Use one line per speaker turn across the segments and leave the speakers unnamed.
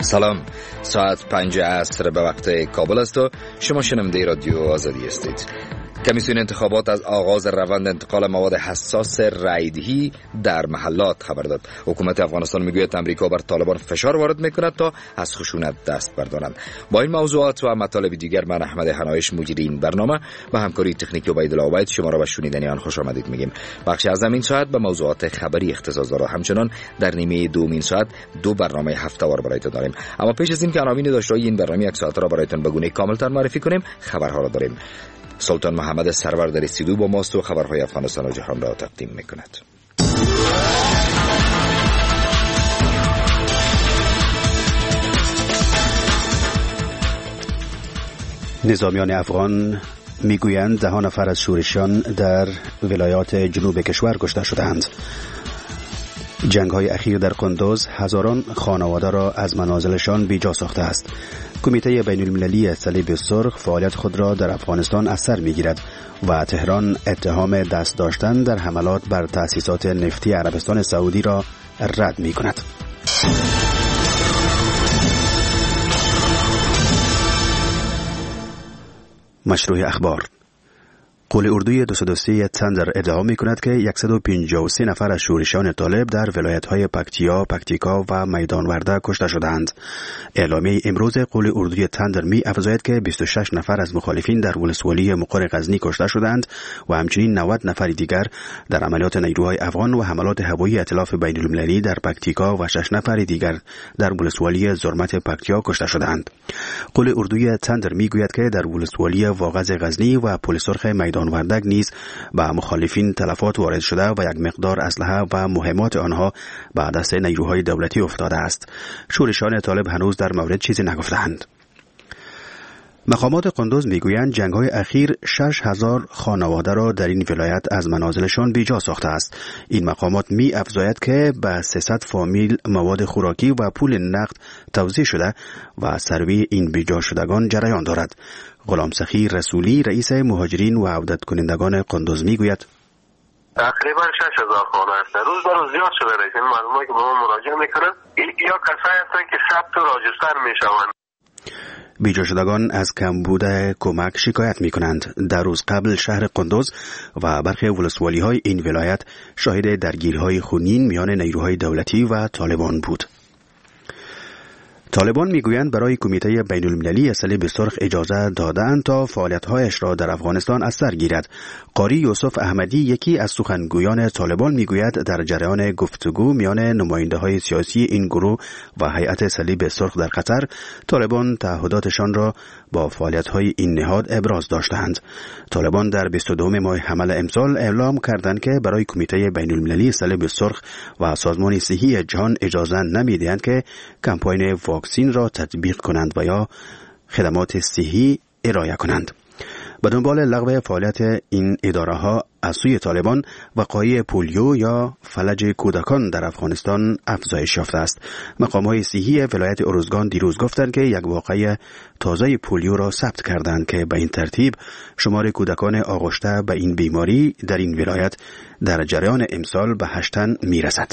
سلام، ساعت 5 عصر به وقت کابل است و شما شنونده رادیو آزادی هستید. کمیسیون انتخابات از آغاز روند انتقال مواد حساس رایدهی در محلات خبر داد. حکومت افغانستان میگوید امریکا بر طالبان فشار وارد میکند تا از خشونت دست بردارند. با این موضوعات و مطالب دیگر من احمد حنایش مدیر این برنامه با همکاری تکنیکی عبیدالله عبید شما را به شنیدن آن خوش آمدید میگیم. بخش از این ساعت به موضوعات خبری اختصاص داره. همچنان در نیمه دومین ساعت دو برنامه هفته‌وار برایتان داریم. اما پیش از این که عناوین داشته‌های این برنامه یک ساعت را برایتان به گونه کامل‌تر معرفی کنیم، خبرها را داریم. سلطان محمد سرور در استودیو با ماست و خبرهای افغانستان و جهان را تقدیم میکند.
نظامیان افغان میگویند 10 نفر از شورشیان در ولایات جنوب کشور کشته شدند. جنگ‌های اخیر در قندوز هزاران خانواده را از منازلشان بیجا ساخته است. کمیته بین‌المللی صلیب سرخ فعالیت خود را در افغانستان از سر می‌گیرد و تهران اتهام دست داشتن در حملات بر تأسیسات نفتی عربستان سعودی را رد می‌کند. مشروع اخبار. قول اردوی 203 تندر ادعا می کند که 153 نفر از شورشیان طالب در ولایت‌های پکتیکا و میدان ورده کشته شدند. اعلامیه امروز قول اردوی تندر می افزاید که 26 نفر از مخالفین در ولسوالی مقر غزنی کشته شدند و همچنین 90 نفر دیگر در عملیات نیروهای افغان و حملات هوایی ائتلاف بین‌المللی در پکتیکا و 6 نفر دیگر در ولسوالی زرمت پکتیا کشته شدند. قول اردوی تندر می گوید که در ولسوالی واغظ غزنی و پل سرخ میدان وردک نیز به مخالفین تلفات وارد شده و یک مقدار اسلحه و مهمات آنها به دست نیروهای دولتی افتاده است. شورشیان طالب هنوز در مورد چیزی نگفتند. مقامات قندوز میگویند جنگ‌های اخیر 6000 خانواده را در این ولایت از منازلشان بیجا ساخته است. این مقامات می افزاید که به 300 فامیل مواد خوراکی و پول نقد توزیع شده و سروی این بیجا شدگان جریان دارد. غلام سخی رسولی رئیس مهاجرین و عودت کنندگان قندوز میگوید
تقریبا 6000 خانه است. روز به روز زیاد شده است. این معلوماتی که به ما مراجعه میکنند یا کسایی هستند که ثبت و راجستر میشوند.
بیجا شدگان از کمبود کمک شکایت می کنند. در روز قبل شهر قندوز و برخی ولسوالی های این ولایت شاهد درگیری های خونین میان نیروهای دولتی و طالبان بود. طالبان میگویند برای کمیته بین‌المللی صلیب سرخ اجازه دادند تا فعالیت‌هایش را در افغانستان از سر گیرد. قاری یوسف احمدی یکی از سخنگویان طالبان میگوید در جریان گفتگو میان نماینده‌های سیاسی این گروه و هیئت صلیب سرخ در قطر، طالبان تعهداتشان را با فعالیت‌های این نهاد ابراز داشتند. طالبان در 22 ماه حمل امسال اعلام کردند که برای کمیته بین‌المللی صلیب سرخ و سازمان صحی جهان اجازه نمی‌دهند که کمپاین واکسین را تطبیق کنند و یا خدمات صحی ارائه کنند. به دنبال لغو فعالیت این اداره ها از سوی طالبان وقایع پولیو یا فلج کودکان در افغانستان افزایش یافته است. مقام‌های صحی ولایت ارزگان دیروز گفتند که یک واقعه تازه پولیو را ثبت کردند که به این ترتیب شمار کودکان آغشته به این بیماری در این ولایت در جریان امسال به 8 تن میرسد.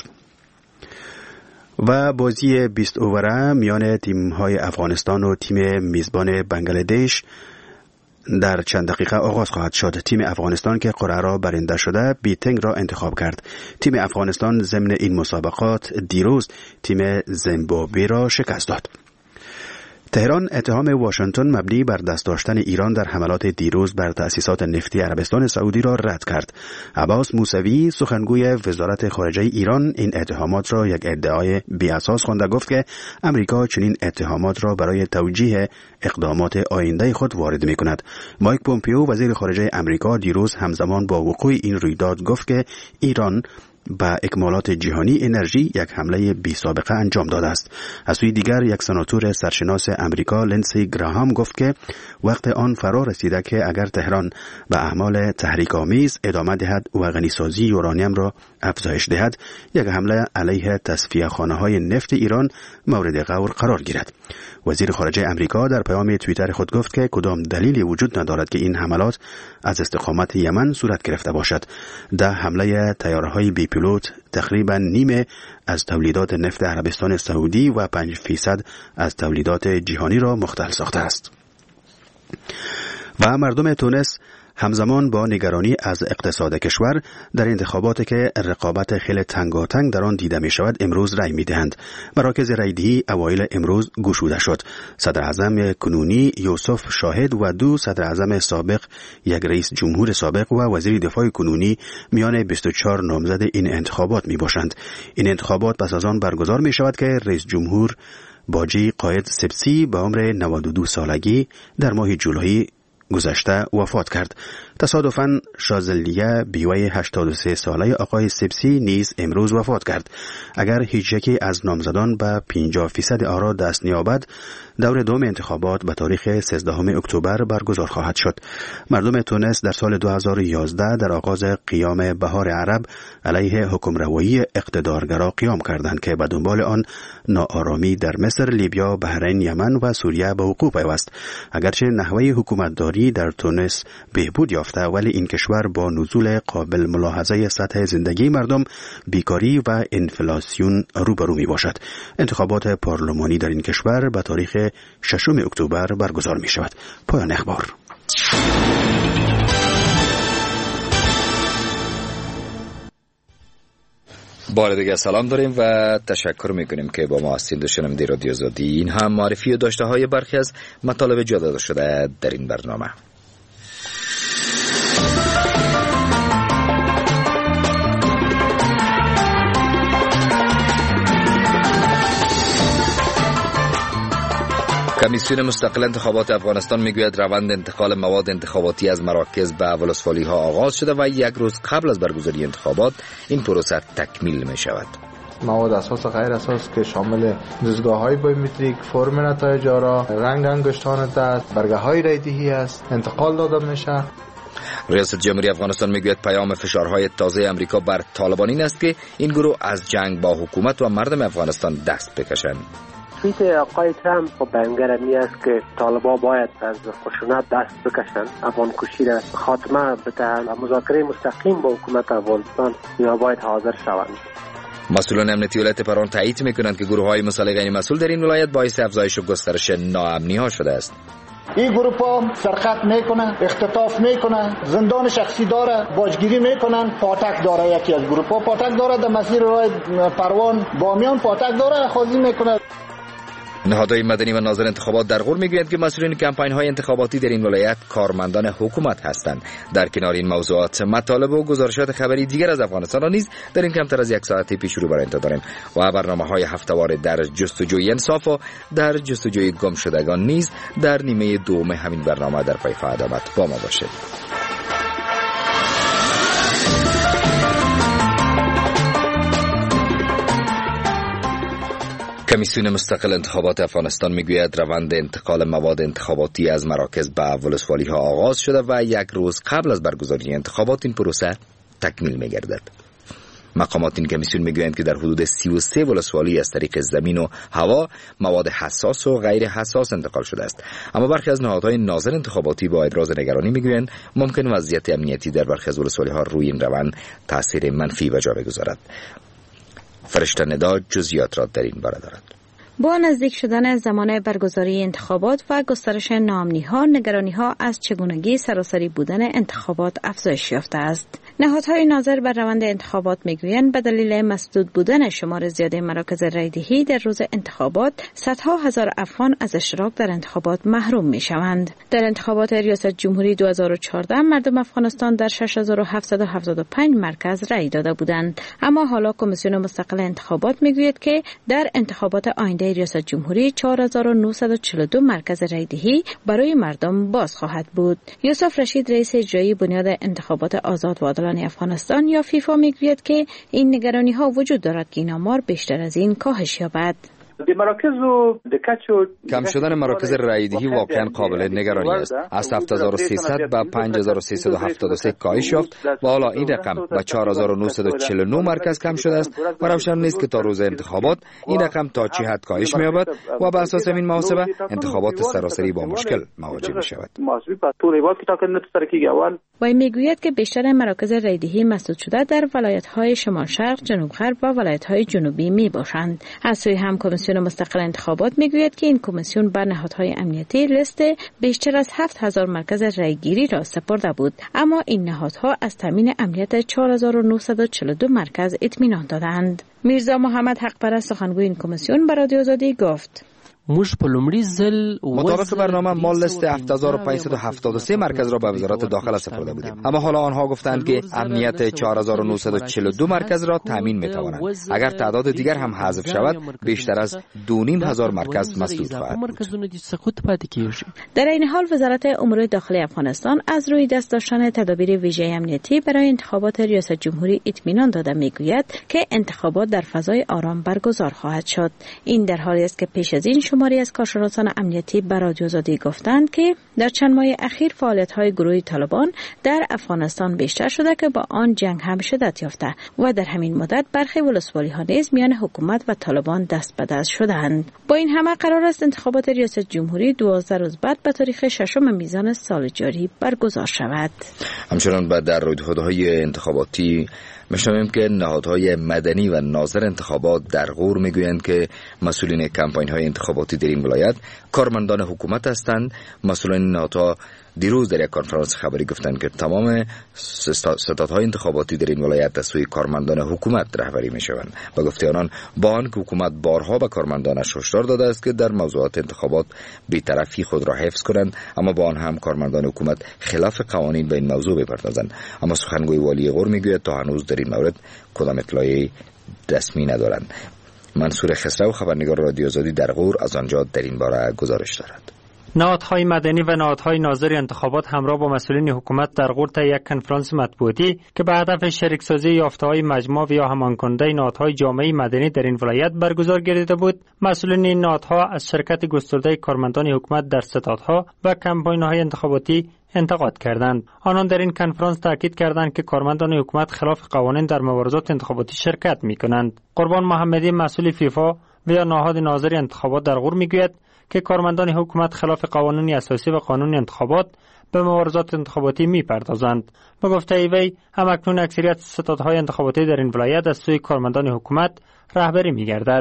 و بازی 20 اووره میان تیم‌های افغانستان و تیم میزبان بنگلادش در چند دقیقه آغاز خواهد شد. تیم افغانستان که قرعه را برنده شده بیتنگ را انتخاب کرد. تیم افغانستان ضمن این مسابقات دیروز تیم زیمبابوه را شکست داد. تهران اتهام واشنگتن مبنی بر دست داشتن ایران در حملات دیروز بر تأسیسات نفتی عربستان سعودی را رد کرد. عباس موسوی سخنگوی وزارت خارجه ایران این اتهامات را یک ادعای بی اساس خوانده، گفت که امریکا چنین اتهامات را برای توجیه اقدامات آینده خود وارد می کند. مایک پومپیو وزیر خارجه امریکا دیروز همزمان با وقوع این رویداد گفت که ایران با اکمالات جهانی انرژی یک حمله بی سابقه انجام داده است. از سوی دیگر یک سناتور سرشناس امریکا لندسی گراهام گفت که وقت آن فرا رسیده که اگر تهران به اعمال تحریک‌آمیز ادامه دهد و غنیسازی یورانیم را افزایش دهد، یک حمله علیه تصفیه خانه‌های نفت ایران مورد غور قرار گیرد. وزیر خارجه امریکا در پیام توییتر خود گفت که کدام دلیلی وجود ندارد که این حملات از استقامت یمن صورت گرفته باشد. حمله طیاره‌های بی اتوپیلوت تقریبا نیمه از تولیدات نفت عربستان سعودی و 5% از تولیدات جهانی را مختل ساخته است. و مردم تونس همزمان با نگرانی از اقتصاد کشور در انتخاباتی که رقابت خیلی تنگاتنگ در آن دیده می شود امروز رای می دهند. مراکز رایدهی اوایل امروز گشوده شد. صدر اعظم کنونی یوسف شاهد و 2 صدر اعظم سابق، یک رئیس جمهور سابق و وزیر دفاع کنونی میان 24 نامزد این انتخابات می باشند. این انتخابات پس از آن برگزار می شود که رئیس جمهور باجی قائد سبسی به عمر 92 سالگی در ماه جولای گذشته وفات کرد. تصادفاً شازلیه بیوه 83 ساله آقای سبسی نیز امروز وفات کرد. اگر هیچ یکی از نامزدان به 50% آرا دست نیابد، دور دوم انتخابات به تاریخ 13 اکتبر برگزار خواهد شد. مردم تونس در سال 2011 در آغاز قیام بهار عرب علیه حکمروایی اقتدارگرا قیام کردند که به دنبال آن ناآرامی در مصر، لیبیا، بحرین، یمن و سوریه به وقوع پیوست. اگرچه نحوه حکومتداری در تونس بهبود یافته، ولی این کشور با نزول قابل ملاحظه سطح زندگی مردم، بیکاری و انفلاسیون روبرو می باشد. انتخابات پارلمانی در این کشور به تاریخ 6 اکتبر برگزار می شود. پایان اخبار.
بار دیگه سلام داریم و تشکر میکنیم که با ما هستید. دوشنبه رادیو آزادی. این هم معرفی و داشته های برخی از مطالب جا داده شده در این برنامه. کمیسیون مستقل انتخابات افغانستان میگوید روند انتقال مواد انتخاباتی از مراکز به ولسوالی ها آغاز شده و 1 روز قبل از برگزاری انتخابات این پروسه تکمیل می شود.
مواد اساس و غیر اساس که شامل دستگاه‌های بایومتریک، فرم نتایج آرا، رنگ انگشتان دست، برگه‌های رایدهی است، انتقال داده میشه.
ریاست جمهوری افغانستان میگوید پیام فشارهای تازه امریکا بر طالبان این است که این گروه از جنگ با حکومت و مردم افغانستان دست بکشند.
توییت آقای ترامپ با بیانگر می است که طالبان باید از خشونت دست بکشند، افغان کشی را خاتمه بدهند، مذاکره مستقیم با حکومت افغانستان یا باید حاضر شوند.
مسئولان امنیتی ولایت پران تایید میکنند که گروه‌های مسلح غیر مسئول در این ولایت باعث افزایش و گسترش ناامنی‌ها شده است.
این گروه ها سرقت میکنن، اختطاف میکنن، زندان شخصی داره، باجگیری میکنن. پاتک داره، یکی از گروه ها پاتک داره، در مسیر راه پروان بامیان پاتک داره، خاضی میکنه.
نهادهای مدنی و ناظر انتخابات در غور میگویند که مسئولین کمپاین‌های انتخاباتی در این ولایت کارمندان حکومت هستند. در کنار این موضوعات مطالب و گزارشات خبری دیگر از افغانستان را نیز در این کمتر از 1 ساعت پیش رو برای انتظار داریم و برنامه‌های هفته‌وار در جستجوی انصاف و در جستجوی گمشدگان نیز در نیمه دوم همین برنامه در پای خدمت با ما باشید. کمیسیون مستقل انتخابات افغانستان میگوید روند انتقال مواد انتخاباتی از مراکز به ولسوالی ها آغاز شده و 1 روز قبل از برگزاری انتخابات این پروسه تکمیل میگردد. مقامات این کمیسیون میگویند که در حدود 33 ولسوالی از طریق زمین و هوا مواد حساس و غیر حساس انتقال شده است. اما برخی از نهادهای ناظر انتخاباتی با ابراز نگرانی میگویند ممکن وضعیت امنیتی در برخی از ولسوالی ها روی این روند تاثیر منفی به جا بگذارد. فرشته ندا جزئیات را در این باره دارد.
با نزدیک شدن زمان برگزاری انتخابات و گسترش ناامنی‌ها، نگرانی‌ها از چگونگی سراسری بودن انتخابات افزایش یافته است. نهادهای ناظر بر روند انتخابات میگویند به دلیل مسدود بودن شمار زیاد مراکز رایدهی در روز انتخابات، صدها هزار افغان از اشتراک در انتخابات محروم میشوند. در انتخابات ریاست جمهوری 2014 مردم افغانستان در 6775 مرکز رای داده بودند، اما حالا کمیسیون مستقل انتخابات میگوید که در انتخابات آینده ریاست جمهوری 4942 مرکز رایدهی برای مردم باز خواهد بود. یوسف رشید رئیس اجرایی بنیاد انتخابات آزاد و عادلانه افغانستان یا فیفا میگوید که این نگرانی ها وجود دارد که این آمار بیشتر از این کاهش یابد.
کم شدن مراکز رایدهی واقعا قابل نگرانی است. از 7300 به 5373 کاهش یافت و حالا این رقم به 4949 مرکز کم شده است و روشن نیست که تا روز انتخابات این رقم تا چه حد کاهش می‌یابد و بر اساس این محاسبه انتخابات سراسری با مشکل مواجه می‌شود.
و میگوید که بیشتر مراکز رایدهی مسدود شده در ولایت‌های شمال شرق، جنوب غرب و ولایت‌های جنوبی میباشند. از سوی هم کمیسیون مستقل انتخابات میگوید که این کمیسیون بر نهادهای امنیتی لیست بیشتر از 7000 مرکز رایگیری را سپرده بود، اما این نهادها از تامین امنیت 4942 مرکز اطمینان دادند. میرزا محمد حقپرست سخنگوی این کمیسیون به رادیو آزادی گفت:
مطابق برنامه ما لیست 7573 مرکز را به وزارت داخله سپرده بودیم، اما حالا آنها گفتند که امنیت 4942 مرکز را تامین می‌توانند. اگر تعداد دیگر هم حذف شود بیشتر از 2500 مرکز مسدود خواهد بود.
در این حال وزارت امور داخلی افغانستان از روی دست داشتن تدابیر ویژه امنیتی برای انتخابات ریاست جمهوری اطمینان داده میگوید که انتخابات در فضای آرام برگزار خواهد شد. این در حالی است که پیش از این شماری از کارشناسان امنیتی به رادیو آزادی گفتند که در چند ماه اخیر فعالیت‌های گروه طالبان در افغانستان بیشتر شده که با آن جنگ هم شدت یافته و در همین مدت برخی ولسوالی‌ها نیز میان حکومت و طالبان دست به دست شدند. با این همه قرار است انتخابات ریاست جمهوری 12 روز بعد به تاریخ 6 میزان سال جاری برگزار شود.
همچنان در رویدادهای انتخاباتی می‌شنویم که نهادهای مدنی و ناظر انتخابات در غور میگویند که مسئولین کمپاین‌های انتخاباتی در این ولایت کارمندان حکومت هستند. مسئولین نهادها دیروز در یک کنفرانس خبری گفتند که تمام ستادهای انتخاباتی در این ولایت از سوی کارمندان حکومت رهبری میشوند. با گفته آنان با آنکه حکومت بارها به کارمندانش هشدار داده است که در موضوعات انتخابات بی‌طرفی خود را حفظ کنند، اما با آن هم کارمندان حکومت خلاف قوانین به این موضوع بپردازند. اما سخنگوی والی غور میگوید تا هنوز در این مورد کدام اطلاعی رسمی ندارند. منصور خسرو خبرنگار رادیو آزادی در غور از آنجا در این باره گزارش دارد.
نهادهای مدنی و نهادهای ناظر انتخابات همراه با مسئولین حکومت در غور طی یک کنفرانس مطبوعاتی که به هدف شریکسازی یافته‌های مجموع و یا همان‌کننده نهادهای جامعه مدنی در این ولایت برگزار گردیده بود، مسئولین این نهادها از شرکت گسترده کارمندان حکومت در ستادها و کمپاین‌های انتخاباتی انتقاد کردند. آنان در این کنفرانس تاکید کردند که کارمندان حکومت خلاف قوانین در مبارزات انتخاباتی شرکت می‌کنند. قربان محمدی مسئول فیفا و یا نهاد ناظر انتخابات در غور میگوید که کارمندان حکومت خلاف قوانین اساسی و قانون انتخابات به مبارزات انتخاباتی می‌پردازند. به گفته وی همکنون اکثریت ستادهای انتخاباتی در این ولایت از سوی کارمندان حکومت رهبری می‌گردد.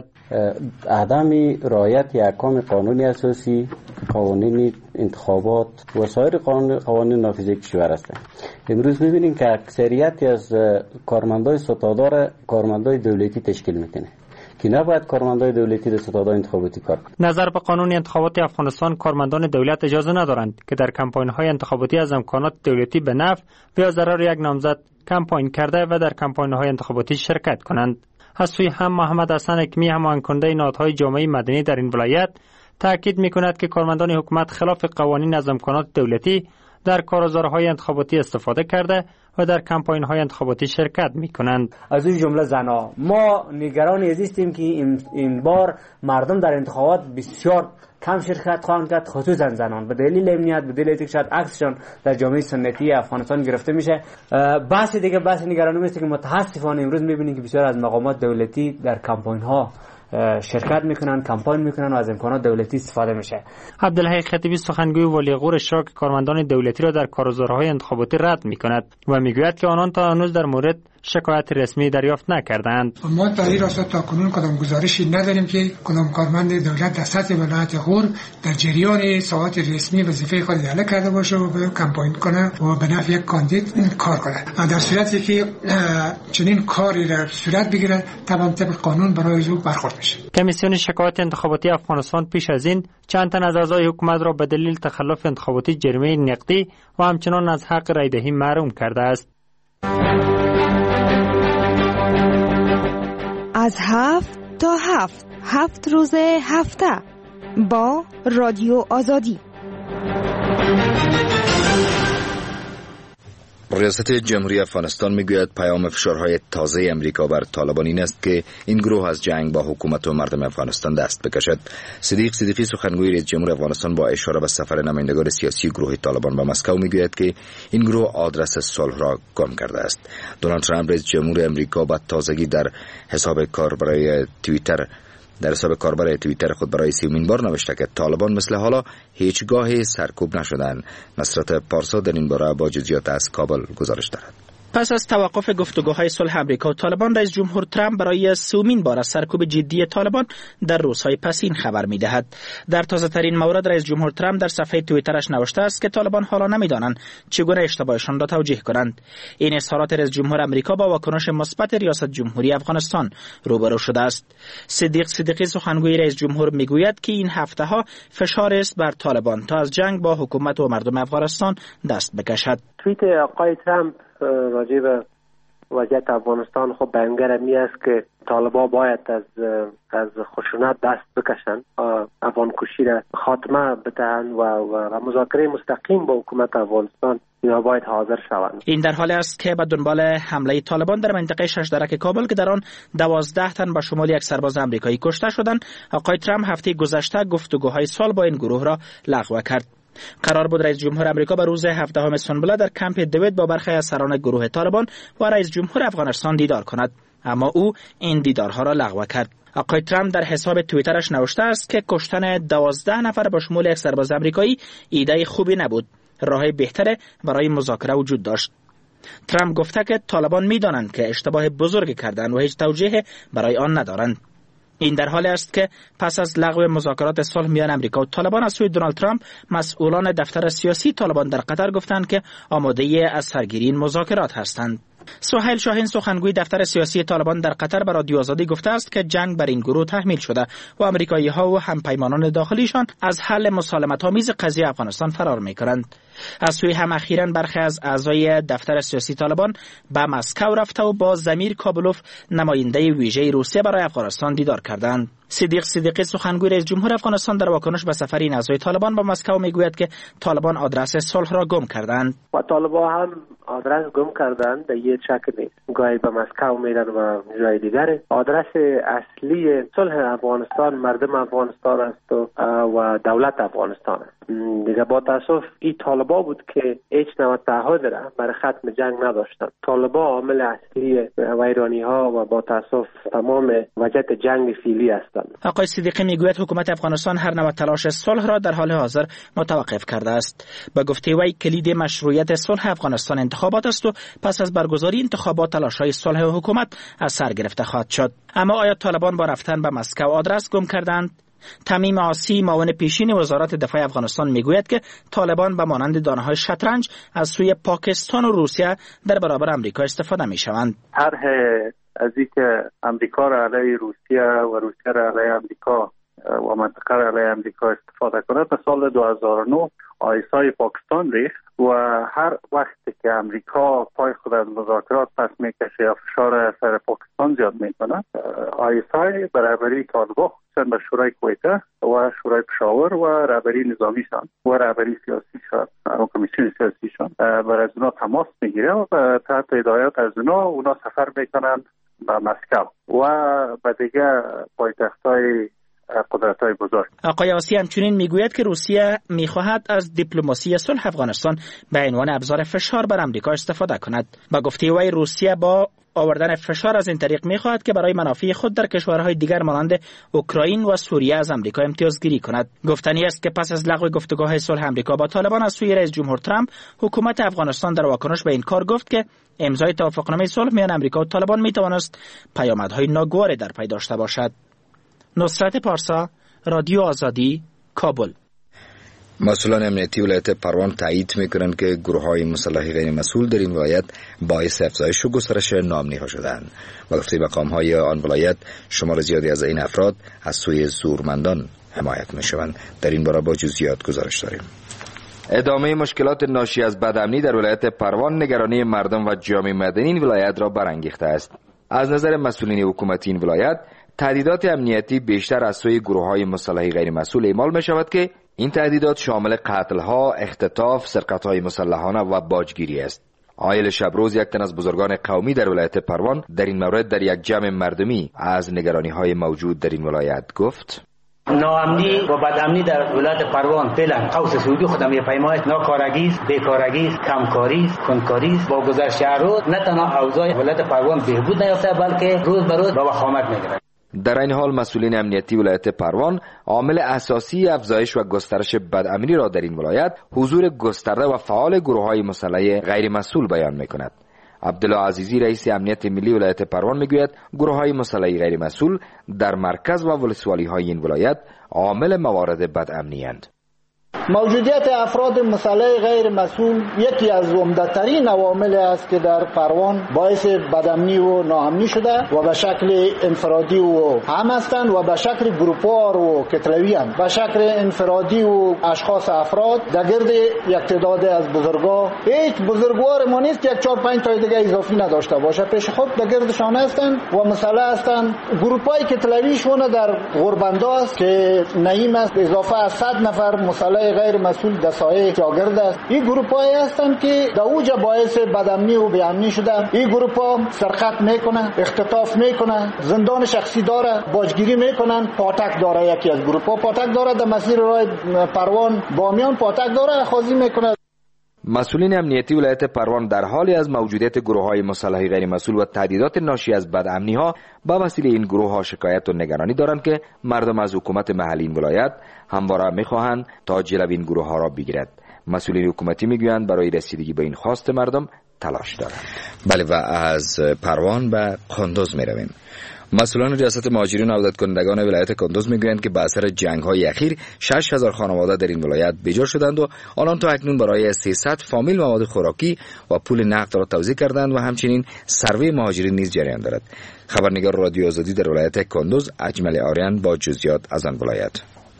عدم رعایت احکام قانونی اساسی، قوانین انتخابات و سایر قوانین نافذه کشور هستند. امروز می‌بینیم که اکثریتی از کارمندان ستادار کارمندان دولتی تشکیل می‌کنه که نباید کارمندان دولتی در ستادهای انتخاباتی کار کنند.
نظر به قانون انتخاباتی افغانستان کارمندان دولت اجازه ندارند که در کمپاین‌های انتخاباتی از امکانات دولتی به نفع و یا ضرر یک نامزد کمپاین کرده و در کمپاین‌های انتخاباتی شرکت کنند. از سوی هم محمد حسن حکمی هماهنگ‌کننده نهادهای جامعه مدنی در این ولایت تاکید می‌کند که کارمندان حکومت خلاف قوانین از امکانات دولتی در کارگزارهای انتخاباتی استفاده کرده و در کمپاین‌های انتخاباتی شرکت می‌کنند.
از این جمله زنها ما نگران هستیم که این بار مردم در انتخابات بسیار کم شرکت خواهند کرد، خصوصا زنان، به دلیل امنیت، به دلیل اینکه شاید عکسشان در جامعه سنتی افغانستان گرفته میشه. بحث دیگه بحث نگرانی است که متاسفانه امروز می‌بینیم که بسیار از مقامات دولتی در کمپاین‌ها شرکت میکنن، کمپاین میکنن و از امکانات دولتی استفاده میشه.
عبدالحی خطیبی سخنگوی والی غور اشتراک کارمندان دولتی را در کارگزارهای انتخاباتی رد میکند و میگوید که آنان تا هنوز در مورد شکایت رسمی دریافت نکردند.
ما در این راستا تا کنون کدام گزارشی نداریم که کدام کارمند دولت در سطح ولایت غور در جریان ساعات رسمی وظیفه خود ادا کرده باشه و کمپاین کنه و به نفع یک کاندید کار کنه. در صورتی که چنین کاری در صورت بگیره طبعا طبق قانون برای او برخورد میشه.
کمیسیون شکایات انتخاباتی افغانستان پیش از این چند تن از اعضای حکومت را به دلیل تخلف انتخاباتی جریمه نقدی و همچنان از حق رای دهی محروم کرده است.
از 7 تا 7 روز هفته با رادیو آزادی.
ریاست جمهوری افغانستان میگوید پیام فشارهای تازه امریکا بر طالبان این است که این گروه از جنگ با حکومت و مردم افغانستان دست بکشد. صدیق صدیقی سخنگوی رئیس جمهور افغانستان با اشاره به سفر نمایندگان سیاسی گروه طالبان به مسکو میگوید که این گروه آدرس صلح را گم کرده است. دونالد ترامپ رئیس جمهور امریکا با تازگی در حساب کار برای توییتر در حساب کاربر توییتر خود برای 30مین بار نوشته که طالبان مثل حالا هیچگاه سرکوب نشدند. نصرت پارسا در این باره با جزئیات از کابل گزارش دارد.
پس از توقف گفتگوهای صلح امریکا و طالبان، رئیس جمهور ترامپ برای 30مین بار از سرکوب جدی طالبان در روزهای پسین خبر می‌دهد. در تازه‌ترین مورد رئیس جمهور ترامپ در صفحه توییترش نوشته است که طالبان حالا نمی‌دانند چگونه اشتباهشان را توجیه کنند. این اظهارات رئیس جمهور امریکا با واکنش مثبت ریاست جمهوری افغانستان روبرو شده است. صدیق صدیقی سخنگوی رئیس جمهور میگوید که این هفته‌ها فشار است بر طالبان تا از جنگ با حکومت و مردم افغانستان دست بکشد.
توییت آقای ترامپ راجع به وضعیت افغانستان خب بیانگر می است که طالبان باید از خشونت دست بکشن، افغان کشی را خاتمه بدهند و مذاکره مستقیم با حکومت افغانستان یا باید حاضر شوند.
این در حالی است که به دنبال حمله طالبان در منطقه ششدرک کابل که در آن 12 تن به شمول یک سرباز آمریکایی کشته شدند، آقای ترامپ هفته گذشته گفتگوهای صلح با این گروه را لغو کرد. قرار بود رئیس جمهور امریکا به روز 17 سنبله در کمپ دوید با برخی از سران گروه طالبان و رئیس جمهور افغانستان دیدار کند، اما او این دیدارها را لغو کرد. آقای ترامپ در حساب توییترش نوشته است که کشتن 12 نفر با شمول یک سرباز آمریکایی ایده خوبی نبود، راه بهتر برای مذاکره وجود داشت. ترامپ گفته که طالبان می‌دانند که اشتباه بزرگی کردند و هیچ توجیه برای آن ندارند. این در حالی است که پس از لغو مذاکرات صلح میان امریکا و طالبان از سوی دونالد ترامپ، مسئولان دفتر سیاسی طالبان در قطر گفتند که آماده از سرگیری این مذاکرات هستند. سهیل شاهین سخنگوی دفتر سیاسی طالبان در قطر به رادیو آزادی گفته است که جنگ بر این گروه تحمیل شده و آمریکایی‌ها و همپیمانان داخلیشان از حل مسالمت‌آمیز قضیه افغانستان فرار می‌کنند. از سوی هم اخیراً برخی از اعضای دفتر سیاسی طالبان به مسکو رفته و با زمیر کابلوف، نماینده ویژه روسیه برای افغانستان دیدار کردند. صدیق صدیقی سخنگوی رئیس جمهور افغانستان در واکنش به سفر این اعضای طالبان به مسکو میگوید که طالبان آدرس صلح را گم کردند.
و طالبان هم آدرس گم کردند، در یه شک نیست. گاهی به مسکو میرن و جای دیگره. آدرس اصلی صلح افغانستان مردم افغانستان است و دولت افغانستان است. دیگه با تاسف این طالبان بود که هیچ نوع تعهد را برای ختم جنگ نداشتند. طالبان عامل اصلی ویرانی‌ها و با تاسف تمام وضعیت جنگ فعلی هستند.
آقای صدیقی میگوید حکومت افغانستان هر نوع تلاش صلح را در حال حاضر متوقف کرده است. به گفته وی کلید مشروعیت صلح افغانستان انتخابات است و پس از برگزاری انتخابات تلاش‌های صلح حکومت از سر گرفته خواهد شد. اما آیا طالبان با رفتن به مسکو آدرس گم کردند؟ تمیم آسی، معاون پیشین وزارت دفاع افغانستان میگوید که طالبان به مانند دانه‌های شطرنج از سوی پاکستان و روسیه در برابر امریکا استفاده می‌شوند.
طرح از اینکه امریکا را علیه روسیه و روسیه را علیه امریکا و منطقه را علیه امریکا استفاده کند تا سال 2009 آیسای پاکستان ریخت و هر وقتی که امریکا پای خود از مذاکرات پس میکشه یا فشار سر پاکستان زیاد میکنه، آیسای برابری طالبان خصوصا به شورای کویته و شورای پشاور و رهبری نظامیشان و رهبری سیاسیشان و کمیسیون سیاسیشان بر از اونا تماس میگیره و تحت هدایت از اونا سفر میکنن به مسکو و به دیگه پایتخت‌های قدرت‌های بزرگ.
آقای آسی همچنین میگوید که روسیه میخواهد از دیپلماسی صلح افغانستان به عنوان ابزار فشار بر امریکا استفاده کند. با گفته وی روسیه با آوردن فشار از این طریق میخواهد که برای منافع خود در کشورهای دیگر مانند اوکراین و سوریه از امریکا امتیازگیری کند. گفتنی است که پس از لغو گفتگوهای صلح امریکا با طالبان از سوی رئیس جمهور ترامپ، حکومت افغانستان در واکنش به این کار گفت که امضای توافقنامه صلح میان امریکا و طالبان میتواند پیامدهای ناگواری در پی داشته باشد. نصرت پارسا، رادیو آزادی، کابل.
مسئولان امنیتی ولایت پروان تایید میکنند که گروه‌های مسلح غیر مسئول در این ولایت باعث افزایش و گسترش نام‌نهاد شدند. با گفته مقام‌های آن ولایت، شمار زیادی از این افراد از سوی زورمندان حمایت میشوند. در این باره با جزئیات گزارش داریم. ادامه مشکلات ناشی از بدامنی در ولایت پروان نگرانی مردم و جامعه مدنی این ولایت را برانگیخته است. از نظر مسئولین حکومتی این ولایت، تهدیدات امنیتی بیشتر از سوی گروه‌های مسلح غیر مسئول اعمال می‌شود که این تهدیدات شامل قتل‌ها، اختطاف، سرقت‌های مسلحانه و باجگیری است. عایل شبروز، یک تن از بزرگان قومی در ولایت پروان، در این مورد در یک جمع مردمی از نگرانی‌های موجود در این ولایت گفت:
ناامنی و بدامنی در ولایت پروان فعلا قوس سعودی خودم یه پیمای ناکارگی، بیکارگی، کمکاری، کنکاری با گذشت روز نه تنها اوضاع ولایت پروان بهبود نیافته بلکه روز به روز به وخامت می‌گیرد.
در این حال مسئولین امنیتی ولایت پروان عامل اساسی افزایش و گسترش بدامنی را در این ولایت حضور گسترده و فعال گروه‌های مسلح غیر مسئول بیان می‌کند. عبدالله عزیزی رئیس امنیت ملی ولایت پروان میگوید گروه‌های مسلح غیر مسئول در مرکز و ولسوالی‌های این ولایت عامل موارد بدامنی اند.
موجودیت افراد مسلح غیر مسئول یکی از عمده‌ترین عوامل است که در پروان باعث بدامنی و ناامنی شده و به شکل انفرادی و هم هستند و به شکل گروپوار و کتلوی هم. به شکل انفرادی و اشخاص افراد در گرد یک تعداد از بزرگا هیچ بزرگوار ما نیست که 4-5 تا دیگه اضافی نداشته باشه، پیش خود در گردشان هستند و مسلح هستند. گروپای کتلویشون در غربنده است که نعیم است، اضافه از 100 نفر مسلح غیر مسئول در سایه شاگرد است. این گروپ‌هایی هستند که در اوج باعث بدامنی و بی‌امنی شده. این گروپ‌ها سرقت میکنن، اختطاف میکنن، زندان شخصی داره، باجگیری میکنن. پاتک داره، یکی از گروپ‌ها پاتک داره در مسیر راه پروان بامیان پاتک داره، خازی میکنه.
مسئولین امنیتی ولایت پروان در حالی از موجودیت گروه‌های مسلح غیر مسئول و تهدیدات ناشی از بدامنی‌ها با وسیله این گروه‌ها شکایت و نگرانی دارند که مردم از حکومت محلی این ولایت همواره می‌خواهند تا جلوی این گروه‌ها را بگیرد. مسئولین حکومتی میگویند برای رسیدگی به این خواست مردم تلاش دارند. بله، و از پروان به قندوز می‌رویم. مسئولان ریاست مهاجرین و عودت کنندگان ولایت کندوز میگویند که به اثر جنگ‌های اخیر 6000 خانواده در این ولایت بیجا شدند و آنان تا اکنون برای 300 فامیل مواد خوراکی و پول نقد را توزیع کردند و همچنین سروی مهاجرین نیز جریان دارد. خبرنگار رادیو آزادی در ولایت کندوز اجمل آریان با جزئیات از آن ولایت.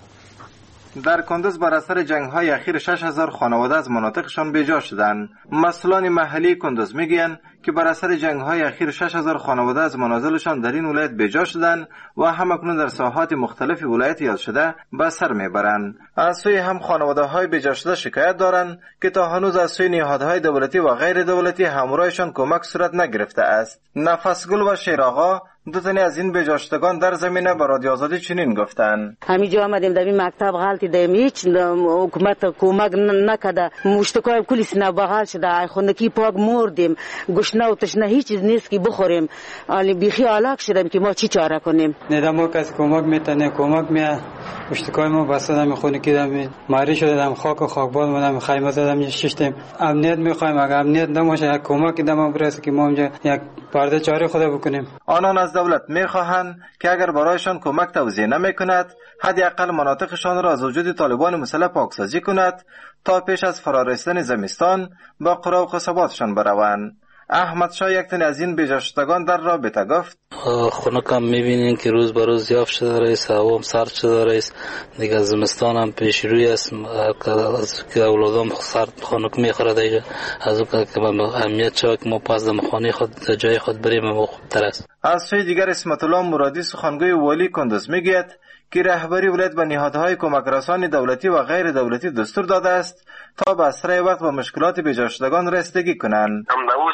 در کندوز بر اثر جنگ‌های اخیر 6000 خانواده از مناطقشان بیجا شدند. مسئولان محلی کندوز میگویند که بر اثر جنگ‌های اخیر 6000 خانواده از منازلشان در این ولایت بیجا شدند و همکنون در ساحات مختلف ولایت یاد شده به سر میبرند. از سوی هم خانواده‌های بیجا شده شکایت دارند که تا هنوز از سوی نهادهای دولتی و غیر دولتی همراهشان کمک صورت نگرفته است. نفسگل و شیرآقا دو تنی از این بیجا شدگان در زمینه به رادیو آزادی چنین گفتند:
همینجا آمدیم در این مکتب غلطی داریم، هیچ حکومت کمک نکرده، مشتکای کلی سینه بغل شده، خونکی پاک مردیم، گشنه و تشنه هیچ چیز نیست که بخوریم، بیخی علاق شدیم که ما چی چاره کنیم.
نه ما کسی کمک میتونه کمک میاد، مشتکای ما بسدم خونکی دم ماری شدم، خاک و خاکباد مدام خیمه زدم ششتیم. امنیت میخوایم، اگر امنیت نماشه یک کمک دم برسه که ما اینجا یک پرده چاره خدا بکنیم.
آنان از دولت میخواهند که اگر برایشان کمک توزیع نمیکند حداقل مناطقشان را از وجود طالبان مسلح پاکسازی کند تا پیش از فرارسیدن زمستان با قرا و قصباتشان بروند. احمد شاه یک تن از این بیجا شدگان در رابطه گفت:
خونکم میبینین که روز به روز زیاد شده رئیس، هوا هم سرد شده رئیس، دیگه زمستان هم پیش روی است که اولادام سرد خونک میخوره دیگه، از اون که اهمیت شد که ما پس دم خانه خود جای خود بریم و خوبتر است.
از سوی دیگر اسمت الله مرادی سخنگوی والی کندوز میگوید که رهبری ولایت به نهادهای کمک رسانی دولتی و غیر دولتی دستور داده است تا به اسرع وقت با مشکلات بیجا شدگان رسیدگی کنند.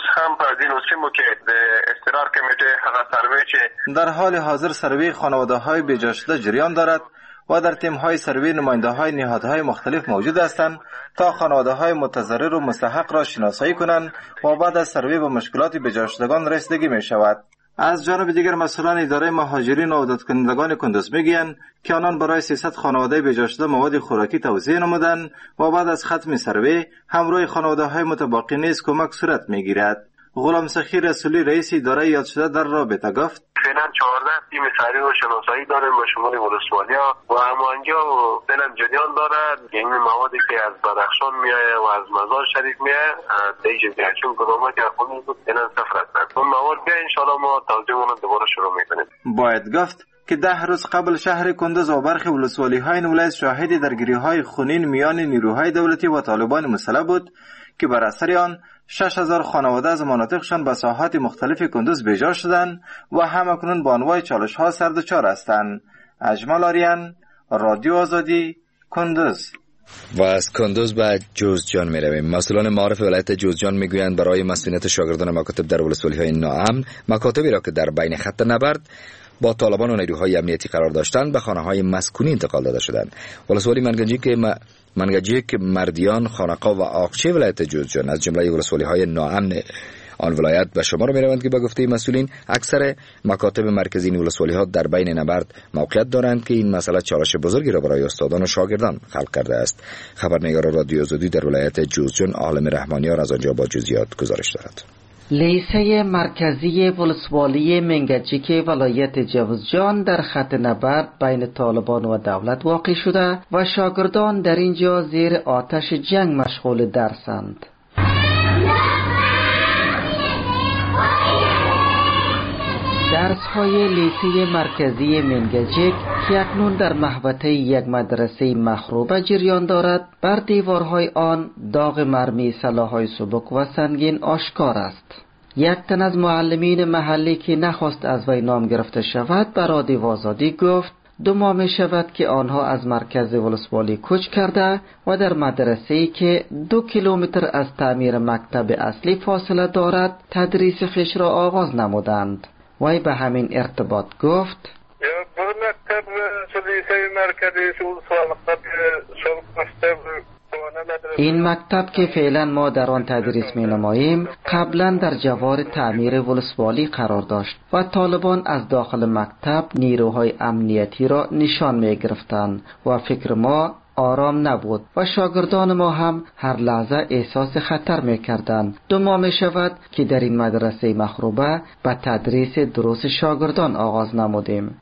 در حال حاضر سروی خانواده‌های بیجا شده جریان دارد و در تیم‌های سروی نماینده‌های نهادهای مختلف موجود هستند تا خانواده‌های متضرر و مستحق را شناسایی کنند و بعد از سروی به مشکلات بیجا شدگان رسیدگی می‌شود. از جانب دیگر مسئولان اداره مهاجرین و عودت کنندگان کندوز میگویند که آنان برای 300 خانواده بیجا شده مواد خوراکی توزیع نمودند و بعد از ختم سروی همراه خانواده‌های متبقی نیز کمک صورت میگیرد. غلام سخی رسولی رئیس اداره یاد شده در رابطه گفت:
فعلا 14 تیم سری و شناسایی داریم با شمول ولسوالیا و همانجا فعلا جریان دارد. این موادی که از بدخشان میایه و از مزار شریف میایه دیگه بیاچون کدومه که خونی بود فعلا صفر هستند. اون مواد بیا انشاءالله ما توزیع اون دوباره شروع میکنیم.
باید گفت که 10 روز قبل شهر کندوز و برخی ولسوالی‌های این ولایت شاهد درگیری‌های خونین میان نیروهای دولتی و طالبان مسلح بود که بر اثر آن 6000 خانواده از مناطقشان به ساحات مختلف کندوز بیجا شدند و همکنون با انواع چالش‌ها سردچار هستند. اجمل آریان، رادیو آزادی، کندوز.
و از کندوز به جوزجان می رویم. مسئولان معارف ولایت جوزجان می گویند برای مسئولیت شاگردان مکاتب در ولسوالی‌های ناامن، مکاتبی را که در بین خط نبرد با طالبان و نیروهای امنیتی قرار داشتند به خانه‌های مسکونی انتقال داده شدند. ولسوالی منگنجی که منگجیک، مردیان، خانقا و آقچه ولایت جوزجان از جمله ولسوالی‌های ناامن آن ولایت به شمار می روند که به گفته مسئولین اکثر مکاتب مرکزی این ولسوالی‌ها در بین نبرد موقعیت دارند که این مسئله چالش بزرگی را برای استادان و شاگردان خلق کرده است. خبرنگار رادیو آزادی در ولایت جوزجان عالم رحمانیار از آنجا با جزئیات گزارش دارد.
لیسه مرکزی ولسوالی منگجیک ولایت جوزجان در خط نبرد بین طالبان و دولت واقع شده و شاگردان در اینجا زیر آتش جنگ مشغول درسند. درس‌های لیسه مرکزی منگجیک که اکنون در محوطه یک مدرسه مخروبه جریان دارد، بر دیوارهای آن داغ مرمی سلاح‌های سبک و سنگین آشکار است. یک تن از معلمین محلی که نخواست از وی نام گرفته شود به رادیو آزادی گفت 2 ماه می شود که آنها از مرکز ولسوالی کوچ کرده و در مدرسه‌ای که 2 کیلومتر از تعمیر مکتب اصلی فاصله دارد تدریس خویش را آغاز نمودند. وی به همین ارتباط گفت این مکتب که فعلا ما در آن تدریس می نماییم قبلا در جوار تعمیر ولسوالی قرار داشت و طالبان از داخل مکتب نیروهای امنیتی را نشان می گرفتند و فکر ما آرام نبود و شاگردان ما هم هر لحظه احساس خطر می کردند. 2 ماه می شود که در این مدرسه مخروبه به تدریس دروس شاگردان آغاز نمودیم.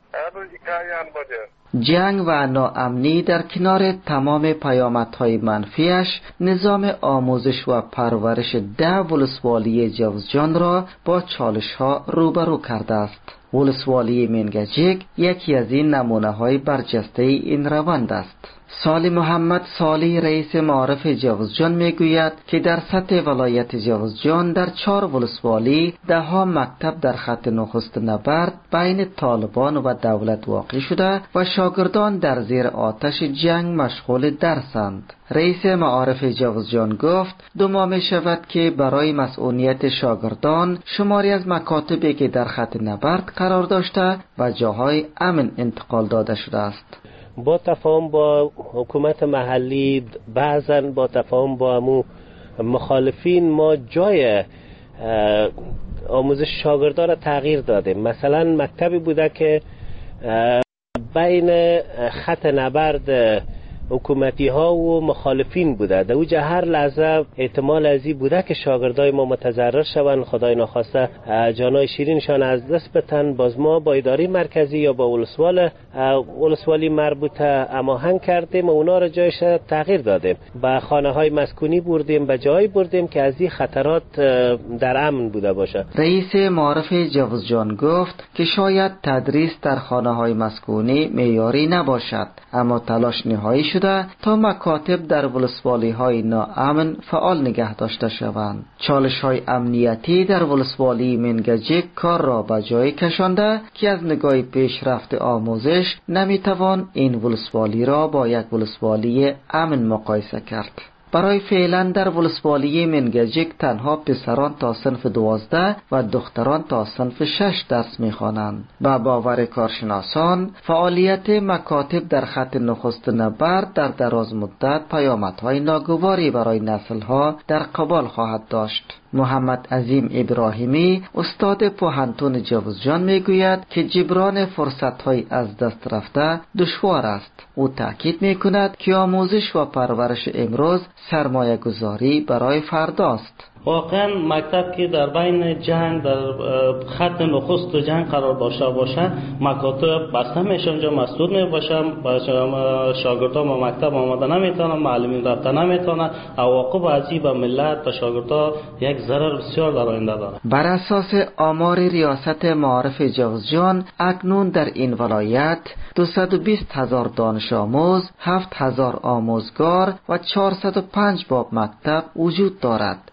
جنگ و ناامنی در کنار تمام پیامدهای منفیش نظام آموزش و پرورش 10 ولسوالی جوزجان را با چالش‌ها روبرو کرده است. ولسوالی منگجیک یکی از این نمونه‌های برجسته این روند است. سالی محمد سالی رئیس معارف جوزجان میگوید که در سطح ولایت جوزجان در 4 ولسوالی 10 مکتب در خط نخست نبرد بین طالبان و دولت واقع شده و شاگردان در زیر آتش جنگ مشغول درسند. رئیس معارف جوزجان گفت 2 ماه می شود که برای مسئولیت شاگردان شماری از مکاتبی که در خط نبرد قرار داشته و جاهای امن انتقال داده شده است.
با تفاهم با حکومت محلی، بعضا با تفاهم با مخالفین، ما جای آموزش شاگردان را تغییر دادیم. مثلا مکتبی بوده که بین خط نبرد حکومتی ها و مخالفین بوده، در اوجه هر لحظه احتمال ازی بوده که شاگردای ما متضرر شوند، خدای نخواسته جانای شیرینشان از دست بتن. باز ما با اداره مرکزی یا با ولسوالی مربوطه هماهنگ کردیم و اونا را جایش تغییر دادیم، به خانه های مسکونی بردیم، به جایی بردیم که از این خطرات در امن بوده باشه.
رئیس معارف جوزجان گفت که شاید تدریس در خانه های مسکونی معیاری نباشد، اما تلاش نهایی شده تا مکاتب در ولسوالی های ناامن فعال نگه داشته شوند. چالش های امنیتی در ولسوالی منگجیک کار را به جای کشانده که از نگاه پیشرفت آموزش نمیتوان این ولسوالی را با یک ولسوالی امن مقایسه کرد. برای فعلا در ولسوالی منگجیک تنها پسران تا صنف 12 و دختران تا صنف 6 درس می‌خوانند. با باور کارشناسان فعالیت مکاتب در خط نخست نبرد در دراز مدت پیامدهای ناگواری برای نسل‌ها در قبال خواهد داشت. محمد عظیم ابراهیمی استاد پوهنتون جوزجان میگوید که جبران فرصت‌های از دست رفته دشوار است. او تاکید میکند که آموزش و پرورش امروز سرمایه گذاری برای فرداست.
واقعا مکتب که در بین جنگ در خط نخست جنگ قرار باشه مکاتب بسته میشه، اونجا مسدود میباشن، شاگردان با مکتب آمده نمیتونن، معلمین رفته نمیتونن، عواقب عجیب به ملت و شاگردان یک ضرر بسیار در آینده داره.
بر اساس آمار ریاست معارف جوزجان اکنون در این ولایت 220,000 دانش آموز، 7,000 آموزگار و 405 باب مکتب وجود دارد.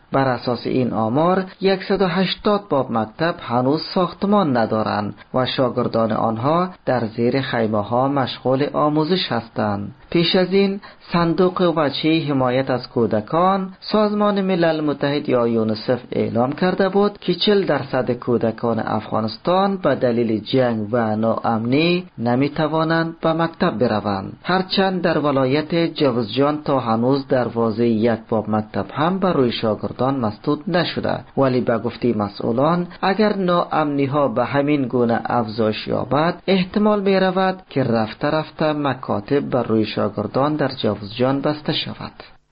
بر اساس این آمار 180 باب مکتب هنوز ساختمان ندارند و شاگردان آنها در زیر خیمه‌ها مشغول آموزش هستند. پیش از این صندوق وجهی حمایت از کودکان سازمان ملل متحد یا یونیسف اعلام کرده بود که 40% کودکان افغانستان به دلیل جنگ و ناامنی نمیتوانند به مکتب بروند. هرچند در ولایت جوزجان تا هنوز دروازه یک باب مکتب هم بر روی شاگردان مسدود نشده، ولی به گفته مسئولان اگر ناامنی ها به همین گونه افزایش یابد احتمال می رود که رفته رفته مکاتب بر روی شاگردان در جوزجان بسته شود.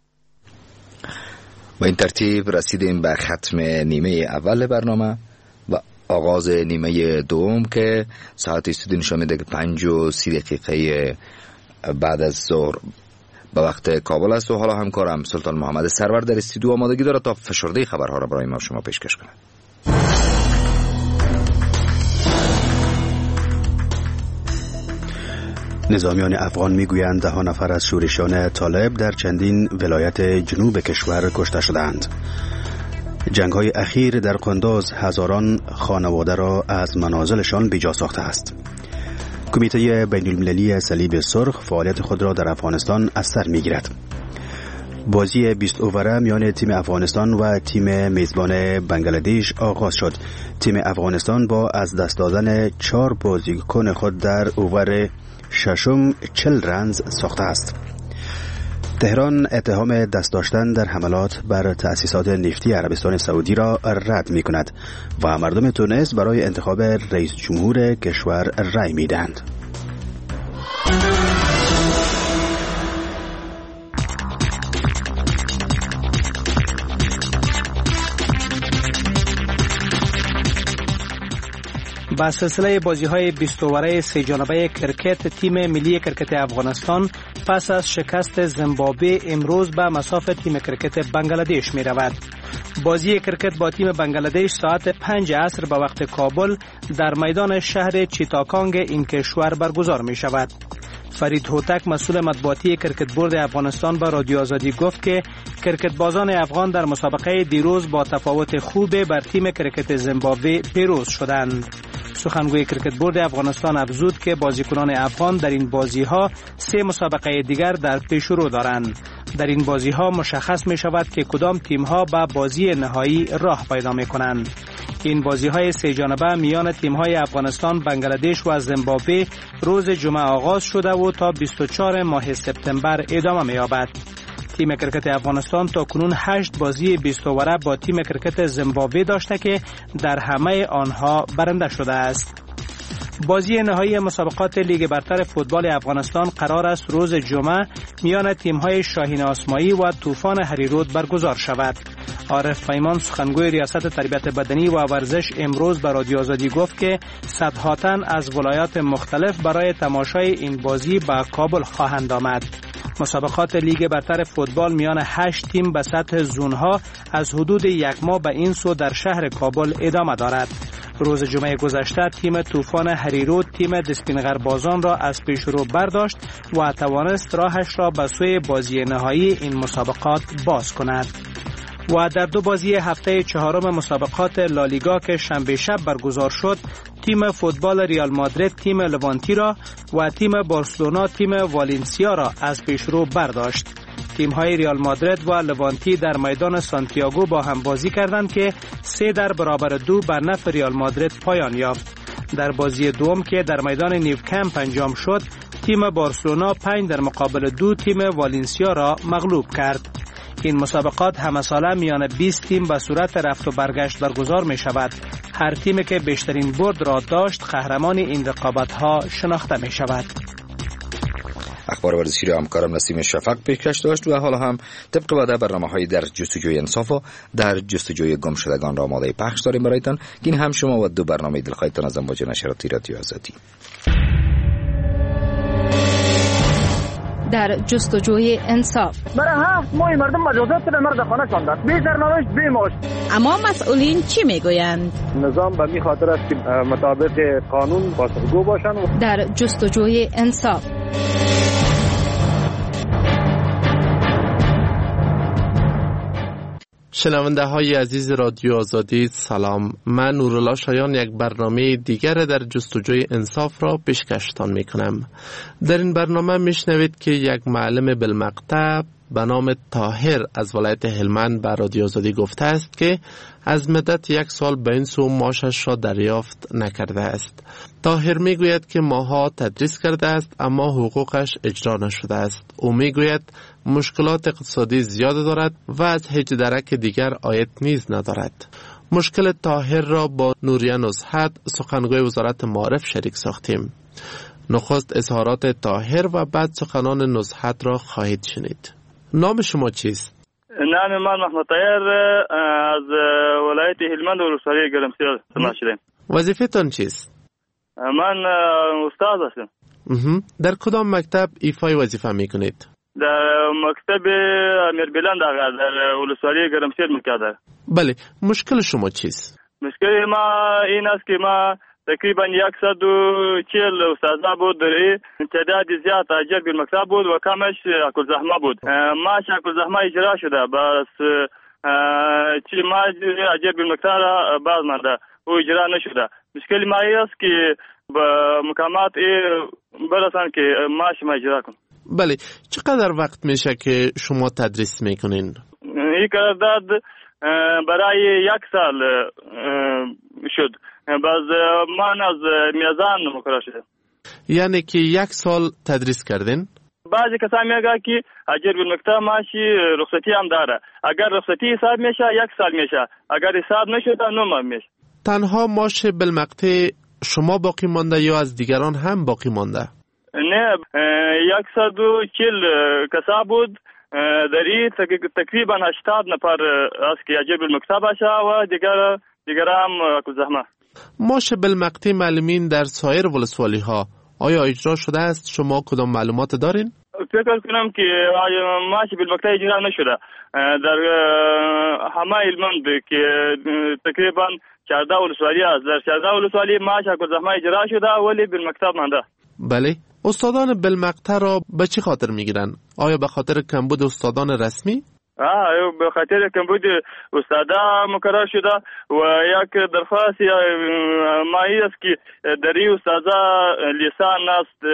با این ترتیب رسیدیم به ختم نیمه اول برنامه و آغاز نیمه دوم که ساعت استودیو نشان میده که 5:30 بعد از ظهر به وقت کابل است و حالا همکارم سلطان محمد سرور در استودیو آمادگی دارد تا فشرده خبرها را برای ما شما پیشکش کند.
نظامیان افغان میگویند 10 نفر از شورشیان طالب در چندین ولایت جنوب کشور کشته شدند. جنگ‌های اخیر در قندوز هزاران خانواده را از منازلشان بیجا ساخته است. کمیته بین‌المللی صلیب سرخ فعالیت خود را در افغانستان از سر می‌گیرد. بازی 20 اووره میان تیم افغانستان و تیم میزبان بنگلادش آغاز شد. تیم افغانستان با از دست دادن 4 بازیکن خود در اوور ششم 40 رنز ساخته است. تهران اتهام دست داشتن در حملات بر تأسیسات نفتی عربستان سعودی را رد می کند و مردم تونس برای انتخاب رئیس جمهور کشور رأی می دهند.
با سلسله بازی‌های 20 اوره 3 جانبه کرکت تیم ملی کرکت افغانستان پس از شکست زیمبابوه امروز به مصاف تیم کرکت بنگلادش می رود. بازی کرکت با تیم بنگلادش ساعت 5 عصر به وقت کابل در میدان شهر چیتاکانگ این کشور برگزار می شود. فرید هوتک مسئول مطبوعاتی کرکت بورد افغانستان به رادیو آزادی گفت که کرکت بازان افغان در مسابقه دیروز با تفاوت خوب بر تیم کرکت زیمبابوه پیروز شدند. سخنگوی کرکت بورد افغانستان افزود که بازیکنان افغان در این بازی‌ها 3 مسابقه دیگر در پیش رو دارند. در این بازی‌ها مشخص می شود که کدام تیم‌ها به بازی نهایی راه پیدا می‌کنند. این بازی‌های 3 جانبه میان تیم‌های افغانستان، بنگلادش و زیمبابوه روز جمعه آغاز شده و تا 24 ماه سپتامبر ادامه می‌یابد. تیم کرکت افغانستان تا کنون 8 بازی 20 اوره با تیم کرکت زیمبابوه داشته که در همه آنها برنده شده است. بازی نهایی مسابقات لیگ برتر فوتبال افغانستان قرار است روز جمعه میان تیم‌های شاهین آسمایی و طوفان هریرود برگزار شود. عارف پیمان سخنگوی ریاست تربیت بدنی و ورزش امروز به رادیو آزادی گفت که صدها تن از ولایات مختلف برای تماشای این بازی به کابل خواهند آمد. مسابقات لیگ برتر فوتبال میان 8 تیم به سطح زونها از حدود 1 ماه به این سو در شهر کابل ادامه دارد. روز جمعه گذشته تیم طوفان هریرود تیم دسپینغربازان را از پیشرو برداشت و توانست راهش را به سوی بازی نهایی این مسابقات باز کند. و در 2 بازی هفته 4 مسابقات لالیگا که شنبه شب برگزار شد، تیم فوتبال ریال مادرید تیم لوانتی را و تیم بارسلونا تیم والنسیا را از پیشرو برداشت. تیم‌های ریال مادرید و لوانتی در میدان سانتیاگو با هم بازی کردند که 3-2 بر نفع ریال مادرید پایان یافت. در بازی دوم که در میدان نیوکمپ انجام شد، تیم بارسلونا 5-2 تیم والنسیا را مغلوب کرد. این مسابقات همه ساله میان 20 تیم به صورت رفت و برگشت برگزار می شود. هر تیمی که بیشترین برد را داشت قهرمان این رقابت‌ها شناخته می شود.
اخبار ورزشی را همکارم نسیم شفق پیشکش داشت و حالا هم طبق وعده برنامه‌های در جستجوی انصاف و در جستجوی گم شدگان را آماده پخش داریم برایتان که این هم شما و 2 برنامه دلخواهتان از امواج نشراتی رادیو آزادی.
در جستجوی انصاف
برای 7 ماه مردم مجازات در مرد خانه شاندند، بی سرنوشت بی معاش.
اما مسئولین چی میگویند؟
نظام به می خاطر است که مطابق قانون بازگو باشند.
در جستجوی انصاف
شنونده های عزیز رادیو آزادی سلام، من نورالله شایان یک برنامه دیگر در جستجوی انصاف را پیشکشتان می کنم. در این برنامه می شنوید که یک معلم بالمقطع به نام طاهر از ولایت هلمند به رادیو آزادی گفته است که از مدت 1 سال به این سو معاشش را دریافت نکرده است. طاهر می گوید که ماها تدریس کرده است اما حقوقش اجرا نشده است. او می گوید مشکلات اقتصادی زیاد دارد و از هیچ درک دیگر عاید نیز ندارد. مشکل طاهر را با نوریه نصحت سخنگوی وزارت معارف شریک ساختیم. نخست اظهارات طاهر و بعد سخنان نصحت را خواهید شنید. نام شما چیست؟
نام من محمد طاهر از ولایت هلمند ولسوالی گرمسیر سماع شدم.
وظیفه تان چیست؟
من استاد هستم.
در کدام مکتب ایفای وظیفه میکنید؟
در مکتب امیر بلند در ولسوالی گرمسیر میکرد.
بله، مشکل شما چیست؟
مشکل ما این است که ما تقریبا 140 استاد بود، در تعداد زیاد اجر بالمکتب بود و کمش اکل زحمه بود. ما اکل زحمه اجرا شده، بس چی ما اجر بالمکتب باز مانده و اجرا نشده. مشکل ما است که با مقامات برسان که ماش ما اجرا کن.
بله، چقدر وقت میشه که شما تدریس میکنین؟
این قرارداد برای 1 سال شد. باز من از میزان مقرر شده.
یعنی که 1 سال تدریس کردین؟
بعضی کسان میگه که اجر بالمکتب ماشی رخصتی هم داره. اگر رخصتی حساب میشه 1 سال میشه، اگر حساب نشده 9 ماه میشه.
تنها ماش بالمقطع شما باقی مانده یا از دیگران هم باقی مانده؟
نه، 140 کسا بود. در این تقریبا 80 نفر است که اجر بالمکتب باشه و دیگر هم اکل زحمه.
ماش بالمقطع معلمین در سایر ولسوالی ها آیا اجرا شده است؟ شما کدام معلومات دارین؟
فکر کنم که ماش بالمقطع اجرا نشده. در همه هلمند که تقریبا 14 ولسوالی است، در 14 ولسوالی ماش اکل زحمه اجرا شده ولی بالمکتب مانده.
بله، استادان بالمقطع را به چه خاطر میگیرن؟ آیا به خاطر کمبود استادان رسمی؟
به خاطر کمبود استادا مقرر شده و یک درخواست ما است که در این استادا لیسان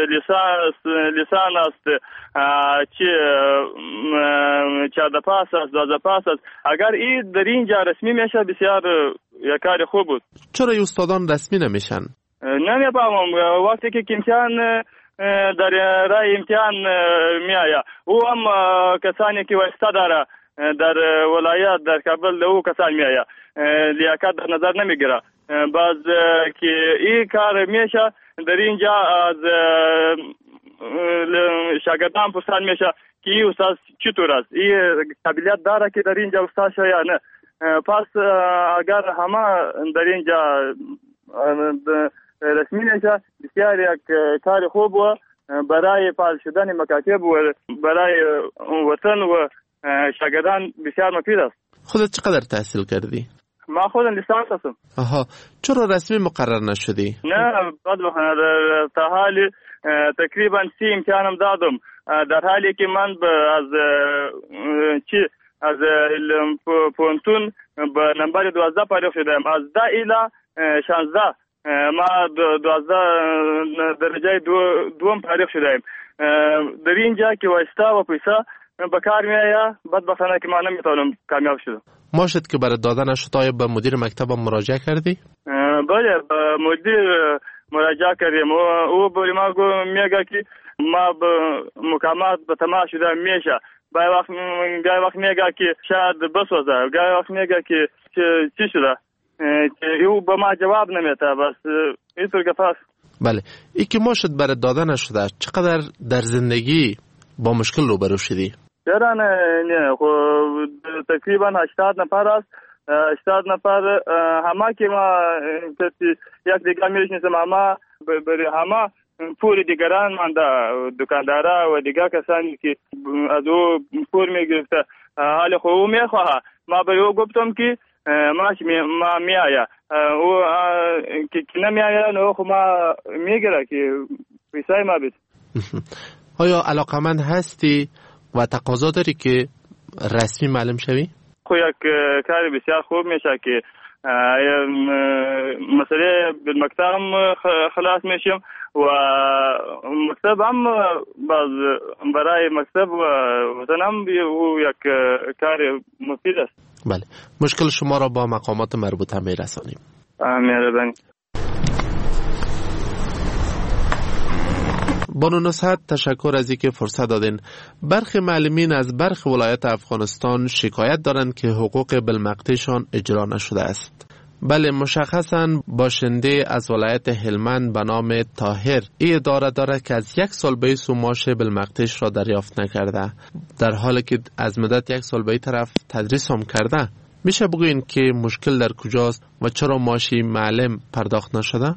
است چه 14 پاس است 12 پاس است. اگر این در اینجا رسمی میشه بسیار یک کار خوب بود.
چرا این استادان رسمی نمیشن؟
نمیفهمم. وقتی که امتحان در رای امتحان میآید او هم کسانی که واسطه داره در ولایت در کابل او کسان میآید لیاقت در نظر نمیگیره. باز که این کار میشه در اینجا از شاگردان پرسان میشه که این استاد چطور است، این قابلیت داره که در اینجا استاد شه یا نه. پس اگر همه در اینجا رسمی نشه بسیار یک کار خوب و برای فعال شدن مکاتب و برای وطن و شاگردان بسیار مفید است.
خودت چقدر تحصیل کردی؟
ما خودم لیسانس هستم.
چرا رسمی مقرر نشدی؟
نه، تا حالی تقریبا 30 امتحانم دادم، در حالی که من از پونتون به نمبر 12 پایدار شدم. از 10 الی 16 ما 12 درجه دوم پایدار شدم. در اینجا که واسطه و پیسه به کار میآید، بدبختانه که ما نمیتونم کامیاب شدم.
ماشد که برای دادن شد آیا به مدیر مکتب مراجعه کردی؟
بله، به مدیر مراجعه کردیم. او به ما میگه که ما به مقامات به تماس شده میشه. گاهی وقت میگه که شاید بسوزه، گاهی وقت میگه که چی شده، او به ما جواب نمیده. بس اینطور که پس.
بله، ای که ماشد برای دادن شده چقدر در زندگی با مشکل روبرو شدی؟
چرا نه، تقریبا 80 نفر است. 80 نفر همه که ما یک دیگه میشناسم، همه پول دیگران مانده، دکاندارا و دیگه کسانی که از او پول میگرفته. حالا خب او میخواه، ما به او گفتم که ما میآید، او که نمیآید او خب ما میگره که پیسای ما بید.
آیا علاقمند هستی و تقاضا داری که رسمی معلم شوی؟
خو یک کار بسیار خوب میشه که مسئله بالمکتب هم خلاص میشیم و مکتب هم برای مکتب و وطن هم یک کار مفید است.
بله، مشکل شما را با مقامات مربوطه میرسانیم.
مهربانی.
بانو نصحت، تشکر از اینکه فرصت دادین. برخی معلمین از برخی ولایت افغانستان شکایت دارند که حقوق بالمقطعشان اجرا نشده است. بله، مشخصاً باشنده از ولایت هلمند به نام طاهر این ادعا دارد که از 1 سال بیش معاش بالمقطعش را دریافت نکرده، در حالی که از مدت 1 سال به این طرف تدریس هم کرده. میشه بگوین که مشکل در کجاست و چرا معاش معلم پرداخت نشده؟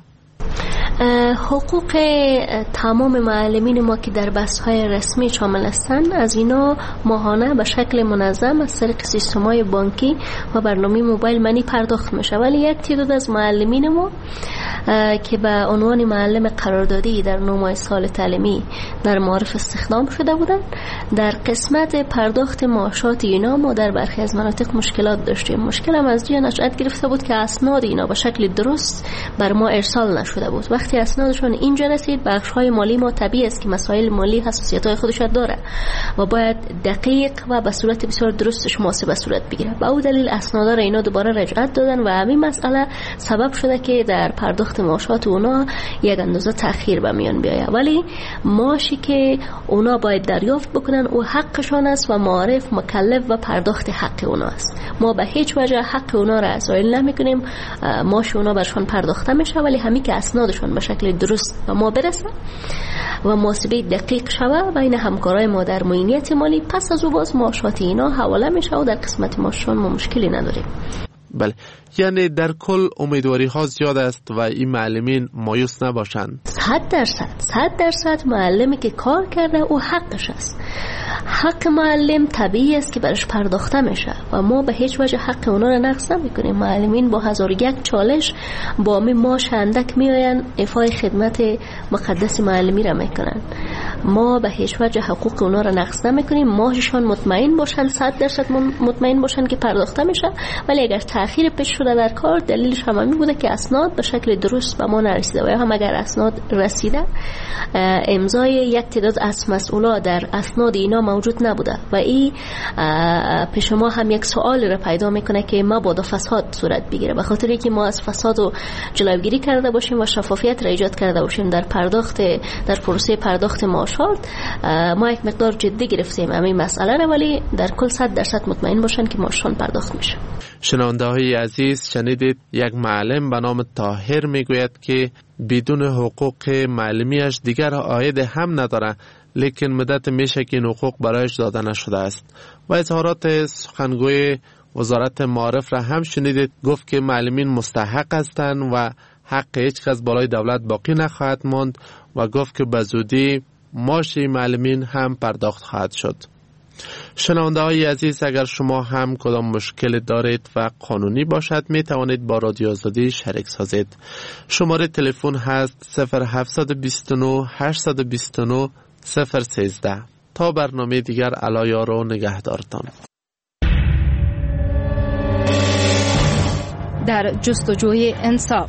حقوق تمام معلمین ما که در بحث‌های رسمی شامل هستند، از اینا ماهانه به شکل منظم از طریق سیستم‌های بانکی و برنامه موبایل منی پرداخت میشه. ولی یک تعداد از معلمین ما که به عنوان معلم قراردادی در 9 ماه سال تعلیمی در معارف استخدام شده بودند، در قسمت پرداخت معاشات اینا ما در برخی از مناطق مشکلات داشتیم. مشکل هم از جای نشأت گرفته بود که اسناد اینا به شکل درست بر ما ارسال نشده بود. وقتی اسنادشون اینجا رسید، بخش‌های مالی ما طبیعی است که مسائل مالی حساسیت‌های خودش داره و باید دقیق و به صورت بسیار درستش محاسبه صورت بگیره. به اون دلیل اسنادا را اینا دوباره رجعت دادن و همین مسئله سبب شده که در پرداخت معاشات اونا یک اندازه تأخیر به میان بیاید. ولی معاشی که اونا باید دریافت بکنن او حقشون است و معارف مکلف و پرداخت حق اونا است. ما به هیچ وجه حق اونا را زایل نمی‌کنیم. معاش اونا برشون پرداخته میشه، ولی همین که اسنادشون به شکل درست به ما برسه و محاسبه دقیق شوه بین همکارای ما در معینیت مالی، پس از او باز معاشات اینا حواله میشه و در قسمت معاششون ما مشکلی نداریم.
بله، یعنی در کل امیدواری ها زیاد است و این معلمین مایوس نباشند.
100% معلمی که کار کرده او حقش است. حق معلم طبیعی است که برش پرداخته میشه و ما به هیچ وجه حق اونا را نقض نمیکنیم. معلمین با 1001 چالش با معاش اندک میآیند، ایفای خدمت مقدس معلمی را میکنن. ما به هیچ وجه حقوق اونا را نقض نمیکنیم. معاششان مطمئن باشن، 100% مطمئن باشن که پرداخته میشه. ولی اگر تأخیر پیش شده در کار، دلیلش همین بوده که اسناد به شکل درست به ما نرسیده و یا هم اگر اسناد رسیده، امضای یک تعداد از مسئولا در اسناد اینا موجود نبوده و این پیش ما هم یک سوال را پیدا میکنه که مبادا فساد صورت بگیره. به خاطر اینکه ما از فساد و جلوگیری کرده باشیم و شفافیت را ایجاد کرده باشیم در پروسه پرداخت معاشات، ما یک مقدار جدی گرفتیم همین مسئله را، ولی در کل 100% مطمئن باشن که معاششون پرداخت میشه.
شنونده های عزیز، شنیدید یک معلم به نام طاهر میگوید که بدون حقوق معلمیش دیگر عاید هم نداره، لیکن مدت میشه که این حقوق برایش داده نشده است. و اظهارات سخنگوی وزارت معارف را هم شنیدید، گفت که معلمین مستحق هستند و حق هیچ کس بالای دولت باقی نخواهد ماند و گفت که به زودی معاش معلمین هم پرداخت خواهد شد. شنونده های عزیز، اگر شما هم کدام مشکل دارید و قانونی باشد، می توانید با رادیو آزادی شریک سازید. شماره تلفن هست 0729 829 013. تا برنامه دیگر، الا یار و نگهدارتان.
در جستجوی انصاف.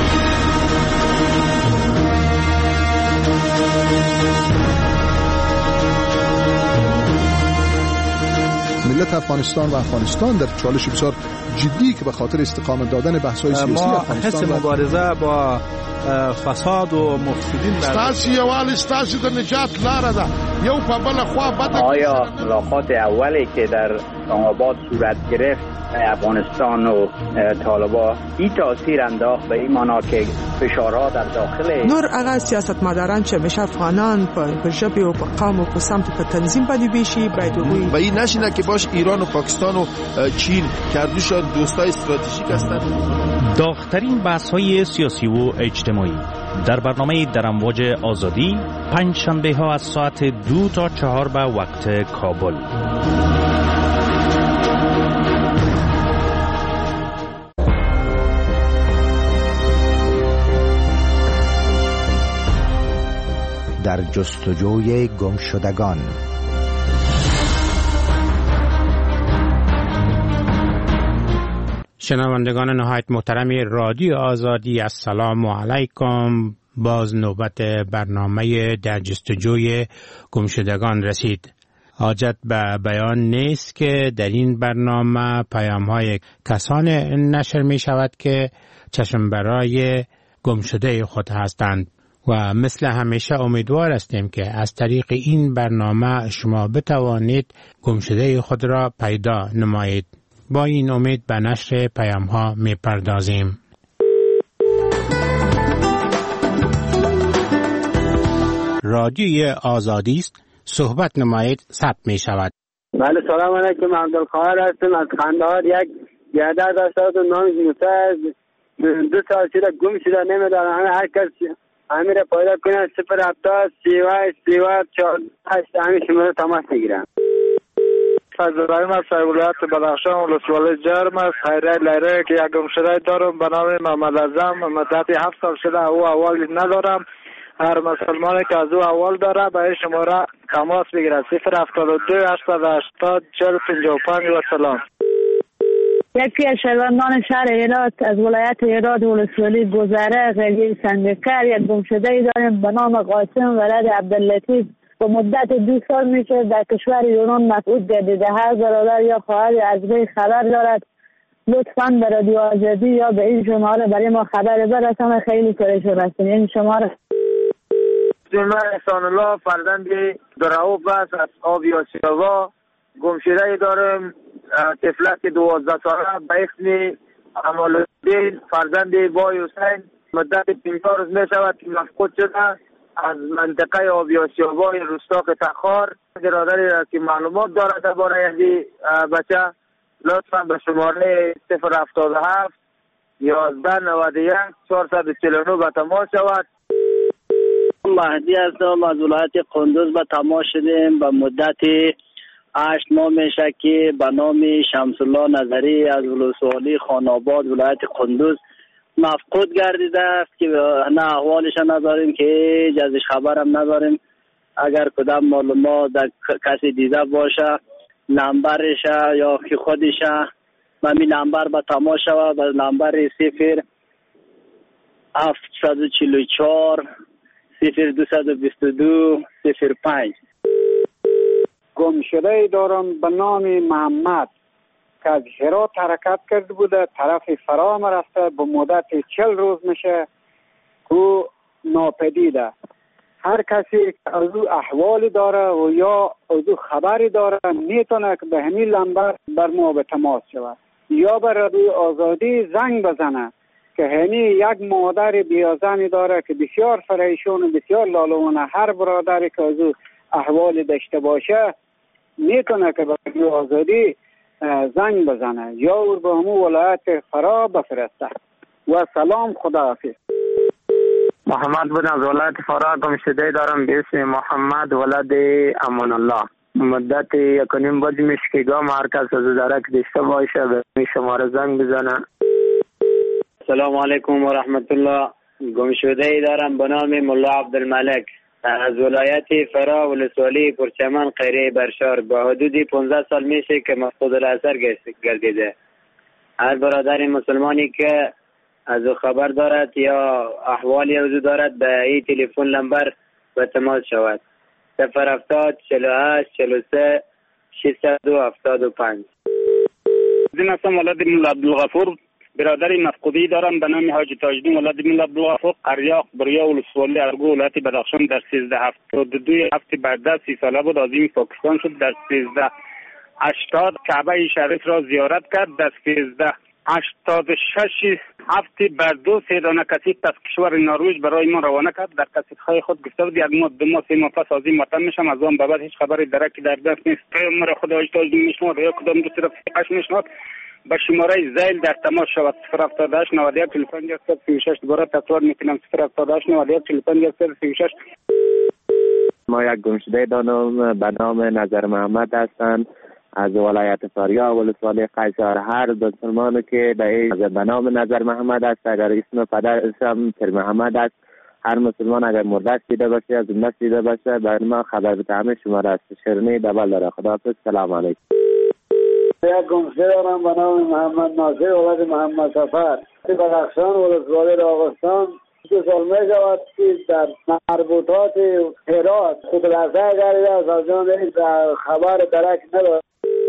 ملت افغانستان و افغانستان در چالش بسیار جدی که به خاطر استقامت دادن بحث‌های سیاسی افغانستان
حس مبارزه با فساد و مفسدین
ستاسي یوال ستاسي د نجات لاره ده یو په بل خوا بده.
آیا ملاقات اولی که در اسلام‌آباد صورت گرفت افغانستان و طالبان این تاثیر انداخت به این معنا که فشارها در داخل
نور هغه سیاستمداران چې همیشه افغانان په ژبې او په قوم او په سمت په تنظیم باندې بیشي باید
و این نشینه که باش ایران و پاکستان و چین کردوشان دوستای استراتژیک هستند.
داغ‌ترین بحث‌های سیاسی و اجتماعی در برنامه در امواج آزادی، پنج شنبه ها از ساعت 2 تا 4 به وقت کابل.
در جستجوی گمشدگان.
شنوندگان نهایت محترم رادیو آزادی، السلام علیکم. باز نوبت برنامه در جستجوی گمشدگان رسید. حاجت به بیان نیست که در این برنامه پیام‌های کسان نشر می شود که چشم برای گمشده خود هستند و مثل همیشه امیدوار هستیم که از طریق این برنامه شما بتوانید گمشده خود را پیدا نمایید. با این امید به نشر پیام‌ها می پردازیم. رادیوی آزادی است، صحبت نمایید، ثبت می شود.
بله، سلام علیکم. عبدالقاهر هستم از قندهار. یک بیادر داشته و نامش موسی 2 سال شده گم شده، نمیدونم هر کس همین را پیدا کنه 070 32 48 همین شماره تماس میگیرم.
از ابراهیم از ولایت بدخشان ولسوالی جرم است. خیره لیره که یک گمشده دارم به نام محمد اعظم. مدت 7 سال شده او اول ندارم. هر مسلمانی که از او اول داره به این شماره تماس بگیرد 072 880 4055 و سلام.
یکی از شهروندان شهر هرات از ولایت هرات ولسوالی گذره قریه سنگکر یک گمشده ای داریم به نام قاسم ولد عبداللطیف. با مدت 2 سال میشه در کشور یونان مفقود گردیده. هر برادر یا خواهر از وی خبر دارد لطفاً به رادیو آزادی یا به این شماره برای ما خبر برسانه. خیلی پریشان هستیم. این شماره
من احسان الله فرزند دراوب است از آبیاسیاوا. گمشده دارم طفلک 12 ساله به اسم امالالدین فرزند بای حسین. مدت 50 روز می شود که مفقود شده از منطقه آبیاسیاوا روستا تخار. برادری را که معلومات دارد درباره این بچه لطفاً به شماره 077 1191 449 به تماس شود. مهدی هستم از ولایت قندوز به تماس شدیم. به مدت 8 ماه میشه که به نام شمس الله نظری از ولسوالی خاناباد ولایت قندوز مفقود گردیده است که نه احوالش نداریم که ازش خبرم نداریم. اگر کدام معلومات کسی دیده باشه نمبرش یا که خودش به می نمبر به تماس شود به نمبر 0744 0222 05. گمشده دارم به نام محمد که از هرات حرکت کرده بوده طرف فرام رفته. به مدت 40 روز میشه او ناپدیده. هر کسی که از او احوالی داره و یا از او خبری داره میتونه که به همین نمبر بر ما به تماس شود یا به رادیو آزادی زنگ بزنه که هنی یک مادر بیازنی داره که بسیار فریشون و بسیار لالونه. هر برادری که از او احوالی داشته باشه میتونه که به رادیو آزادی زنگ بزنه یا او به همون ولایت فرا بفرسته. و سلام، خداحافظ.
محمد بن از ولایت فرا گمشده دارم به اسم محمد ولد امان الله. مدت 1.5 بازی میشه که گام هر کس از داره که داشته باشه به این شماره زنگ بزنه.
سلام علیکم و رحمت الله. گمشده ای دارم به نام ملا عبدالملک از ولایت فرا ولسوالی پرچمن قریه برشار. با حدود 15 سال میشه که مفقود الاثر گردیده. هر برادر مسلمانی که از او خبر دارد یا احوالی از او دارد به این تلفن نمبر به تماس شود 070 48 43 675.
این هستم ولد مولا عبدالغفور. برادر مفقودی دارم به نام حاجی تاجدین ولد مولا عبدالغفور قریه بریا ولسوالی ارگو ولایت بدخشان. در 1372 هفته بعد 30 ساله بود از این پاکستان شد. در 1380 کعبه شریف را زیارت کرد. در 1386 هفته بعد 2-3 دانه کسی از کشور نروژ برای ما روانه کرد. در کسیت‌های خود گفته بود 1 ماه 2 ماه 3 ماه پس از این وطن میشم. از آن به بعد هیچ خبری درکی در دست نیست. پیامبر خدا حاجی تاجدین میشنود یا کدام دو طرف فقهش میشنود به شماره زیل در تماس شود 078 91 45 36. دوباره تکرار میکنم 078 91 45 36. ما یک گمشده دارم به نام نظر محمد هستند از ولایت فاریاب ولسوالی قیصر. هر مسلمانی که به نام نظر محمد است اگر اسم پدرشم پیر محمد است هر مسلمان اگر مردش دیده باشه از اون دیده باشه برای ما خبر بده. همه شماره است شرنی دبل داره. خداحافظ. سلام علیکم.
یک گمشده دارم به نام محمد ناصر ولد محمد سفر بدخشان ولسوالی راغستان. 2 سال می شود که در مربوطات هرات خود رسه گردیده است از جان خبر درک ندارد.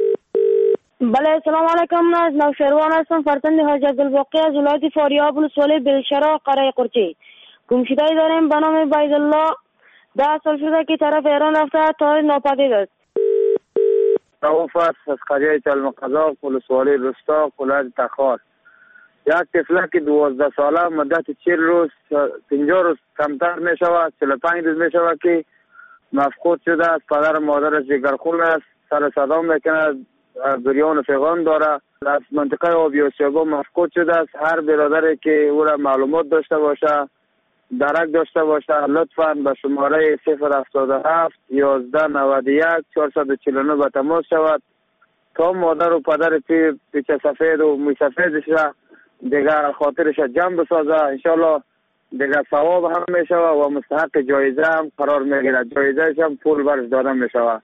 بله سلام علیکم. من از نوشروان هستم، فرزند حاج عبدالباقی از ولایت فاریاب ولسوالی بلشرا قریه قرچی. گمشده‌ای داریم به نام بایدالله. 10 سال شده که طرف ایران رفته تا ناپدید است.
رؤوف است از قریه چلمقزاق ولسوالی رستاق ولایت تخار. یک طفلک 12 ساله مدت 40 روز 50 روز کمتر می شود 45 روز می شود که مفقود شده است. پدر و مادرش جگرخون است، سر صدا میکند، بریان و فیغان داره. از منطقه آبی آسیابا مفقود شده است. هر برادری که او را معلومات داشته باشه، درک داشته باشه، لطفاً به شماره 077 1191 449 به تماس شود تا مادر و پدر پیچه سفید و موی سفیدش دیگه خاطرش جمع بسازه. انشالله دیگه ثواب هم میشوه و مستحق جایزه هم قرار میگیره. جایزهش هم پول برش داده میشوه.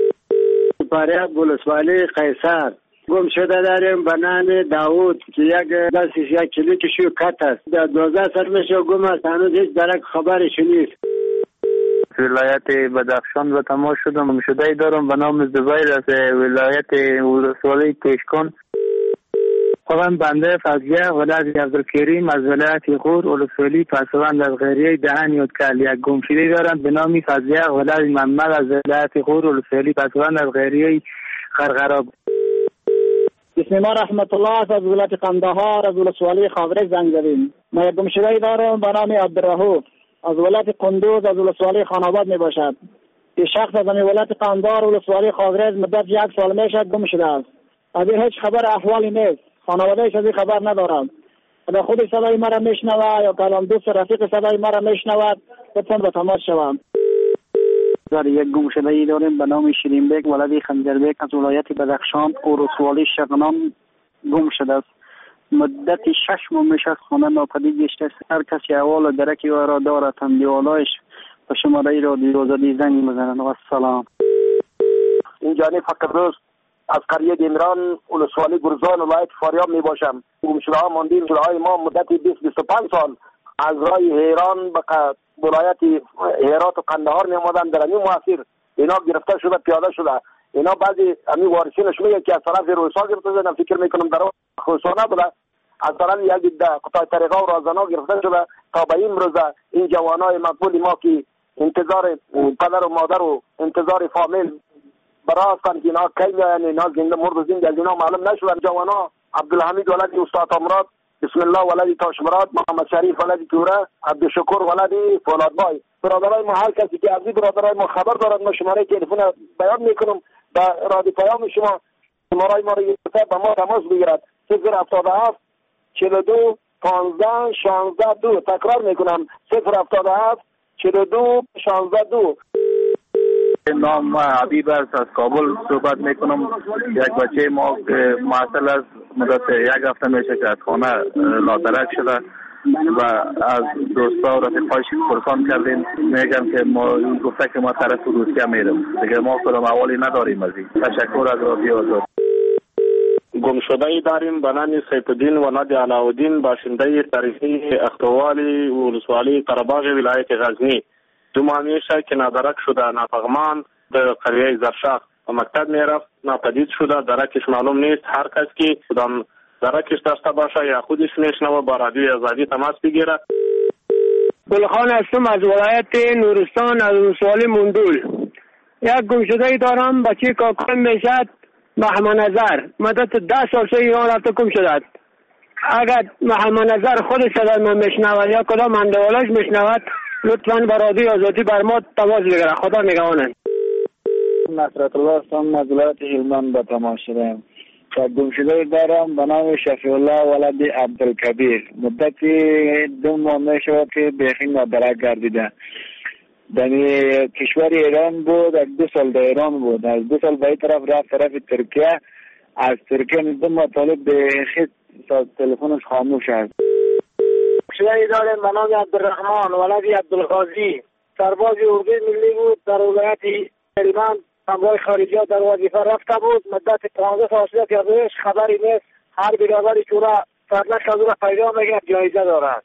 فریاب ولسوالی قیصر. گم شده داریم به نام داوود که یک دستش یک کلیکشو کت است. 12 سال میشه گم است، هنوز هیچ درک خبرش نیست.
ولایت بدخشان به تماس شدم. گمشده‌ای دارم به نام زبیر از ولایت ولسوالی کشکان. خودم بنده فضلیه ولد عبدالکریم از ولایت غور ولسوالی پسوند از غیریه دهن یادکل. یک گمشده‌ای دارم به نام فضلیه ولد محمد از ولایت غور ولسوالی پسوند از غیریه خرغراب.
بسم الله رحمت الله از ولایت قندهار از ولسوالی خاورز زنگ زدیم. ما یک گمشده‌ای دارم به نام عبدالرحوف از ولایت قندوز از ولسوالی خاناباد می باشد. این شخص از ولایت قندهار ولسوالی خاورز مدت 1 سال میشه گم شده است. از این هیچ خبر احوالی نیست. خانواده‌اش از این خبر ندارند. اگر خود صدای مرا میشنوه یا کلام دوست رفیق صدای مرا میشنود لطفاً به تماس شوند. در یک گمشده‌ای داریم به نام شیرینبک ولد خنجربک از ولایت بدخشان ولسوالی شغنان گم شده است. مدت 6 ماه میشه خانه ناپدید گشته است. هر کسی احوال درکی او را دارد هم دیوالایش به شماره رادیو آزادی زنگ بزنند. و السلام.
این جانب فقیرروز از قریه دیمران ولسوالی گرزان ولایت فاریاب می باشم. گمشده‌ها ماندیم جلوهای ما مدت 20-25 سال از راه ایران به ولایت هرات و قندهار می آمدن. در این مسیر اینا گرفته شده پیاده شده. اینا بعضی امی وارثینش میگه که از طرف روسا گرفته شده. فکر میکنم در خراسان بوده. از طرف یک قطاع طریقا و رازنا گرفته شده تا به این روز این جوانای مقبول ما که انتظار پدر و مادر و انتظار فامیل براستن که اینا کی میان، اینا زنده مرد زنده از اینا معلوم نشدن. جوانا عبدالحمید ولد استاد امراد، بسم الله ولد تاشمراد، محمد شریف ولد توره، عبدالشکور ولد فولادبای. برادرای ما هر کسی که از این برادرای ما خبر دارد ما شماره تلفن بیان میکنم به رادیو پیام شما. شماره ما رو به ما تماس بگیرد 077 42 15 16 2. تکرار میکنم 077 42 16 2.
نام حبیب است از کابل صحبت میکنم. یک بچه ما معطل است مدت 1 هفته میشه که از خانه نادرک شده و از دوستا و رفیقایش پرسان کردیم. میگم که ما گفته که ما طرف روسیه میرم دیگه. ما کدام احوالی نداریم از این. تشکر از رادیو آزاد.
گمشده‌ای داریم به نام سیف الدین ولد علاءالدین باشنده تاریخی اختوالی ولسوالی قره‌باغ ولایت غزنی. 2 ماه میشه که نادرک شده. نافغمان در قریه زرشاق و مکتب میرفت ناپدید شده. درکش معلوم نیست. هر کس که کدام درکش داشته باشه یا خودش میشنوه با رادیوی آزادی تماس بگیره.
گلخان هستم از ولایت نورستان از ولسوالی مندول. یک گمشده‌ای دارم بچه کاکایم میشد محمد نظر مدت 10 سال شده ایران رفته گم شده. اگر محمد نظر خود صدای من میشنود یا کدام اندوالاش میشنود لطفاً به رادیو آزادی بر ما تماس بگیره. خدا نگهبانه.
نصرت الله هستم از ولایت هلمند به تماس شدم. یک گمشده‌ای دارم به نام شفیع الله ولد عبدالکبیر. مدت 2 ماه میشود که بیخی نادرک گردیده. در کشور ایران بود. 2 سال در ایران بود. از 2 سال به این طرف رفت طرف ترکیه. از ترکیه 2 ماه طالب بیخی تلفنش خاموش است.
گمشده‌ای داریم به نام عبدالرحمن ولد عبدالغازی. سرباز اردوی ملی بود در ولایت هلمند اموال خارجیات در وظیفه رفته بود. مدت 15 سال شده که ازش خبری نیست. هر برادری که اونا سرنش از اونا پیدا میگه جایزه دارد.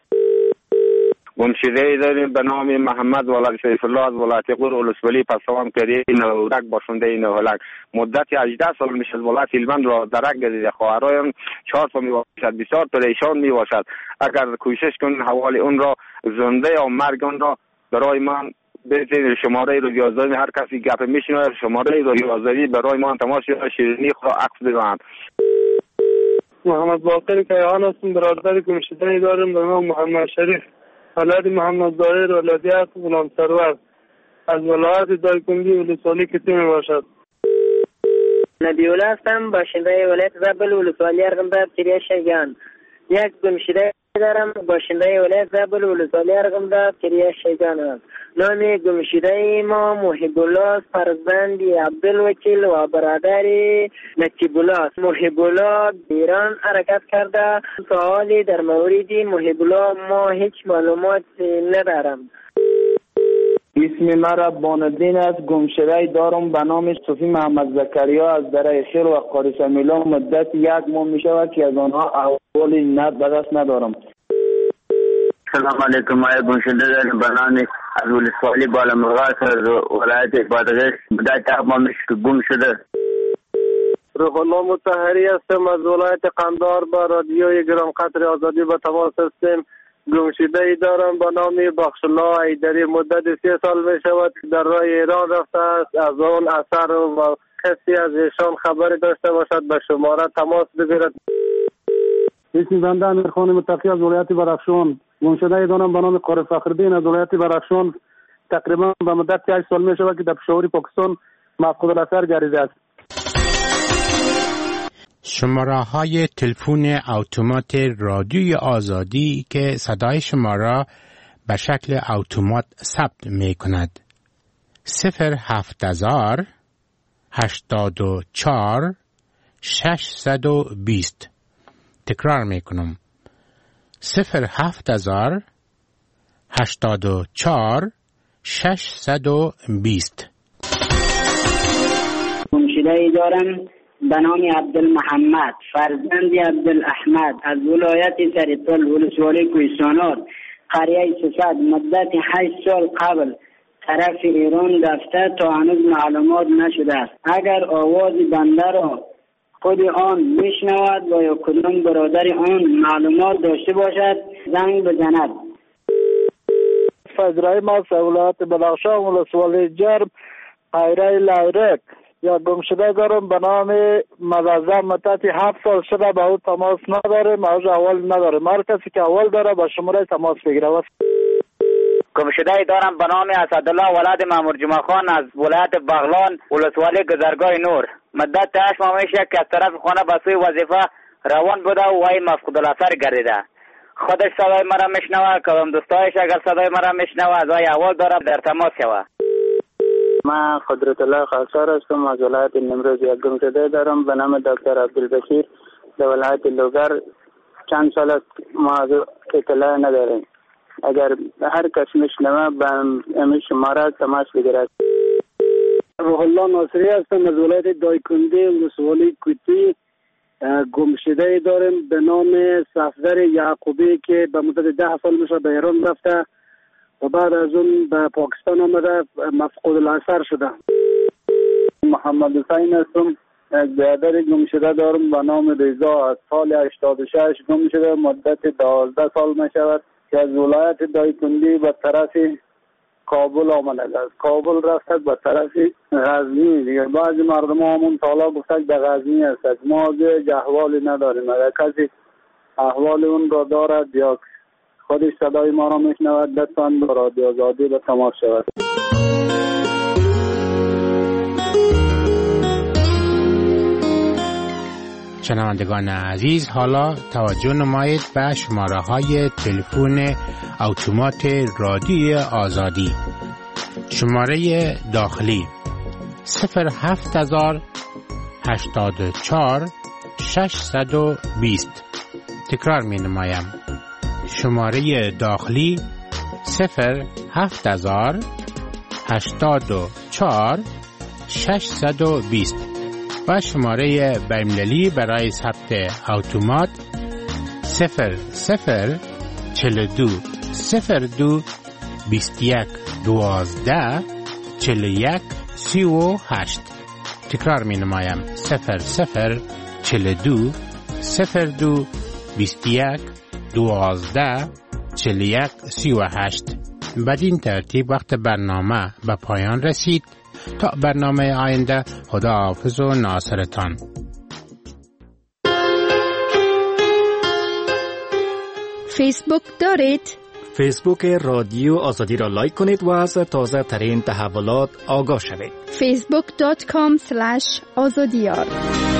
گمشده داریم به نام محمد ولد سیف الله از ولایت غور ولسوالی پسوان کری نورک باشنده نهلک. مدت 18 سال میشه از ولایت هلمند را درک گزیده. خواهرایم 4 تا میباشد، بسیار پریشان میباشد. اگر کوشش کنین حوالی اون را زنده یا مرگ اون را برای من بزنید. شماره رادیو آزادی هر کسی گپ میشنوه شماره رادیو آزادی برای ما تماس یا شیرینی خود عکس بدهند.
محمد باقر کیهان هستم، برادر گمشده دارم به نام محمد شریف ولد محمد ظاهر ولدیت غلام سرور از ولایت دایکنډي ولسوالی کتی می باشد.
نبی‌الله هستم، باشنده ولایت زابل ولسوالی ارغنداب کریه شیگان. یک گمشده دارم، باشنده ولایت زابل ولسوالی ارغنداب کریه شیگان است. نام گمشده ما محب الله فرزند عبدالوکیل و برادر نجیب الله است. محب الله ایران حرکت کرده. سوالی در مورد محب الله ما هیچ معلومات ندارم.
اسم مرا بانالدین است. گمشده دارم به نام صوفی محمد زکریا از دره خیر و قاری سمیلا. مدت 1 ماه می شود که از آنها احوالی به دست ندارم.
سلام علیکم. ما گمشده دارم به نام از ولسوالی بالامرغاز از ولایت بادغیس. مدت 1 ماه میشه که گم شده.
روح الله مطهری هستم، از ولایت قندهار با رادیوی گران قدر آزادی به تماس هستیم. گمشده ای دارم به نام بخش الله ایدری. مدت 3 سال می شود در راه ایران رفته است. از آن اثر و کسی از ایشان خبری داشته باشد به شماره تماس بگیرد.
اسم بنده امیرخان متقی از ولایت بدخشان. گمشده ای دارم به نام قاری فخرالدین از ولایت بدخشان. تقریبا به مدت 8 سال می شود که در پشاور پاکستان مفقود الاثر گردیده است.
شماره های تلفن اتومات رادیوی آزادی که صدای شما را به شکل اتومات ثبت می کند. 07000 84 620. تکرار می کنم. 07000 84 620.
گمشده دارم به نام عبدالمحمد فرزند عبدالاحمد از ولایت سرطال ولسوالی کوهستانات قریه سوسد. مدت 8 سال قبل طرف ایران رفته تا هنوز معلومات نشده است. اگر آواز بنده را خود آن میشنود و یا کدام برادر آن معلومات داشته باشد زنگ بزند.
فضرای ما ولایت بدخشان ولسوالی جرم قیره لایرک. یا گمشده دارم به نام مزازم. مدت 7 سال شده به او تماس نداریم. از اول نداریم. هر کسی که اول داره با شماره تماس بگیره.
گمشده دارم به نام اسدالله ولد مامور جمعه خان از ولایت بغلان ولسوالی گذرگاه نور. مدت 8 ماه میشه که از طرف خانه به سوی وظیفه روان بوده و وی مفقود الاثر گردیده. خودش صدای مرا میشنوه، کدام دوستایش اگر صدای مرا میشنوه از وی اول داره در تماس شوه.
من قدرت الله خاصار هستم، از ولایت نیمروز. یک گمشده دارم به نام دکتر عبدالبشیر در ولایت لوگر. چند سال است ما از اطلاع نداریم. اگر هر کس میشنوه به امی شماره تماس بگیرد.
روح الله ناصری هستم، از ولایت دایکنډي ولسوالی کوتی. گمشده داریم به نام صفدر یعقوبی که به مدت 10 سال میشه به ایران رفته و بعد از اون به پاکستان آمده مفقود الاثر شده.
محمد حسین هستم، یک برادر گمشده دارم به نام رضا. از سال 86 گمشده. مدت 12 سال می شود که از ولایت دایکنډي به طرف کابل آمده است. کابل رفته به طرف غزنی. دیگر بعضی مردم همون سالا گفتن به غزنی است. ما دیگه احوالی نداریم. اگر کسی احوال اون را دارد یا خودش صدای ما را میشنود لطفاً با رادیو آزادی به تماس شود.
شنوندگان عزیز، حالا توجه نمایید به شماره های تلفن اتومات رادیوی آزادی. شماره داخلی 07000 84 620. تکرار می نمایم. شماره داخلی 07000 84 620 و شماره بین‌المللی برای ثبت اتومات 0042 02 21 12 41 38. تکرار می نمایم 0042 02 21 12 41 38. بدین ترتیب وقت برنامه به پایان رسید. تا برنامه آینده، خداحافظ و ناصرتان.
فیسبوک دارید؟
فیسبوک رادیو آزادی را لایک کنید و از تازه ترین تحولات آگاه شوید.
facebook.com/azadiyar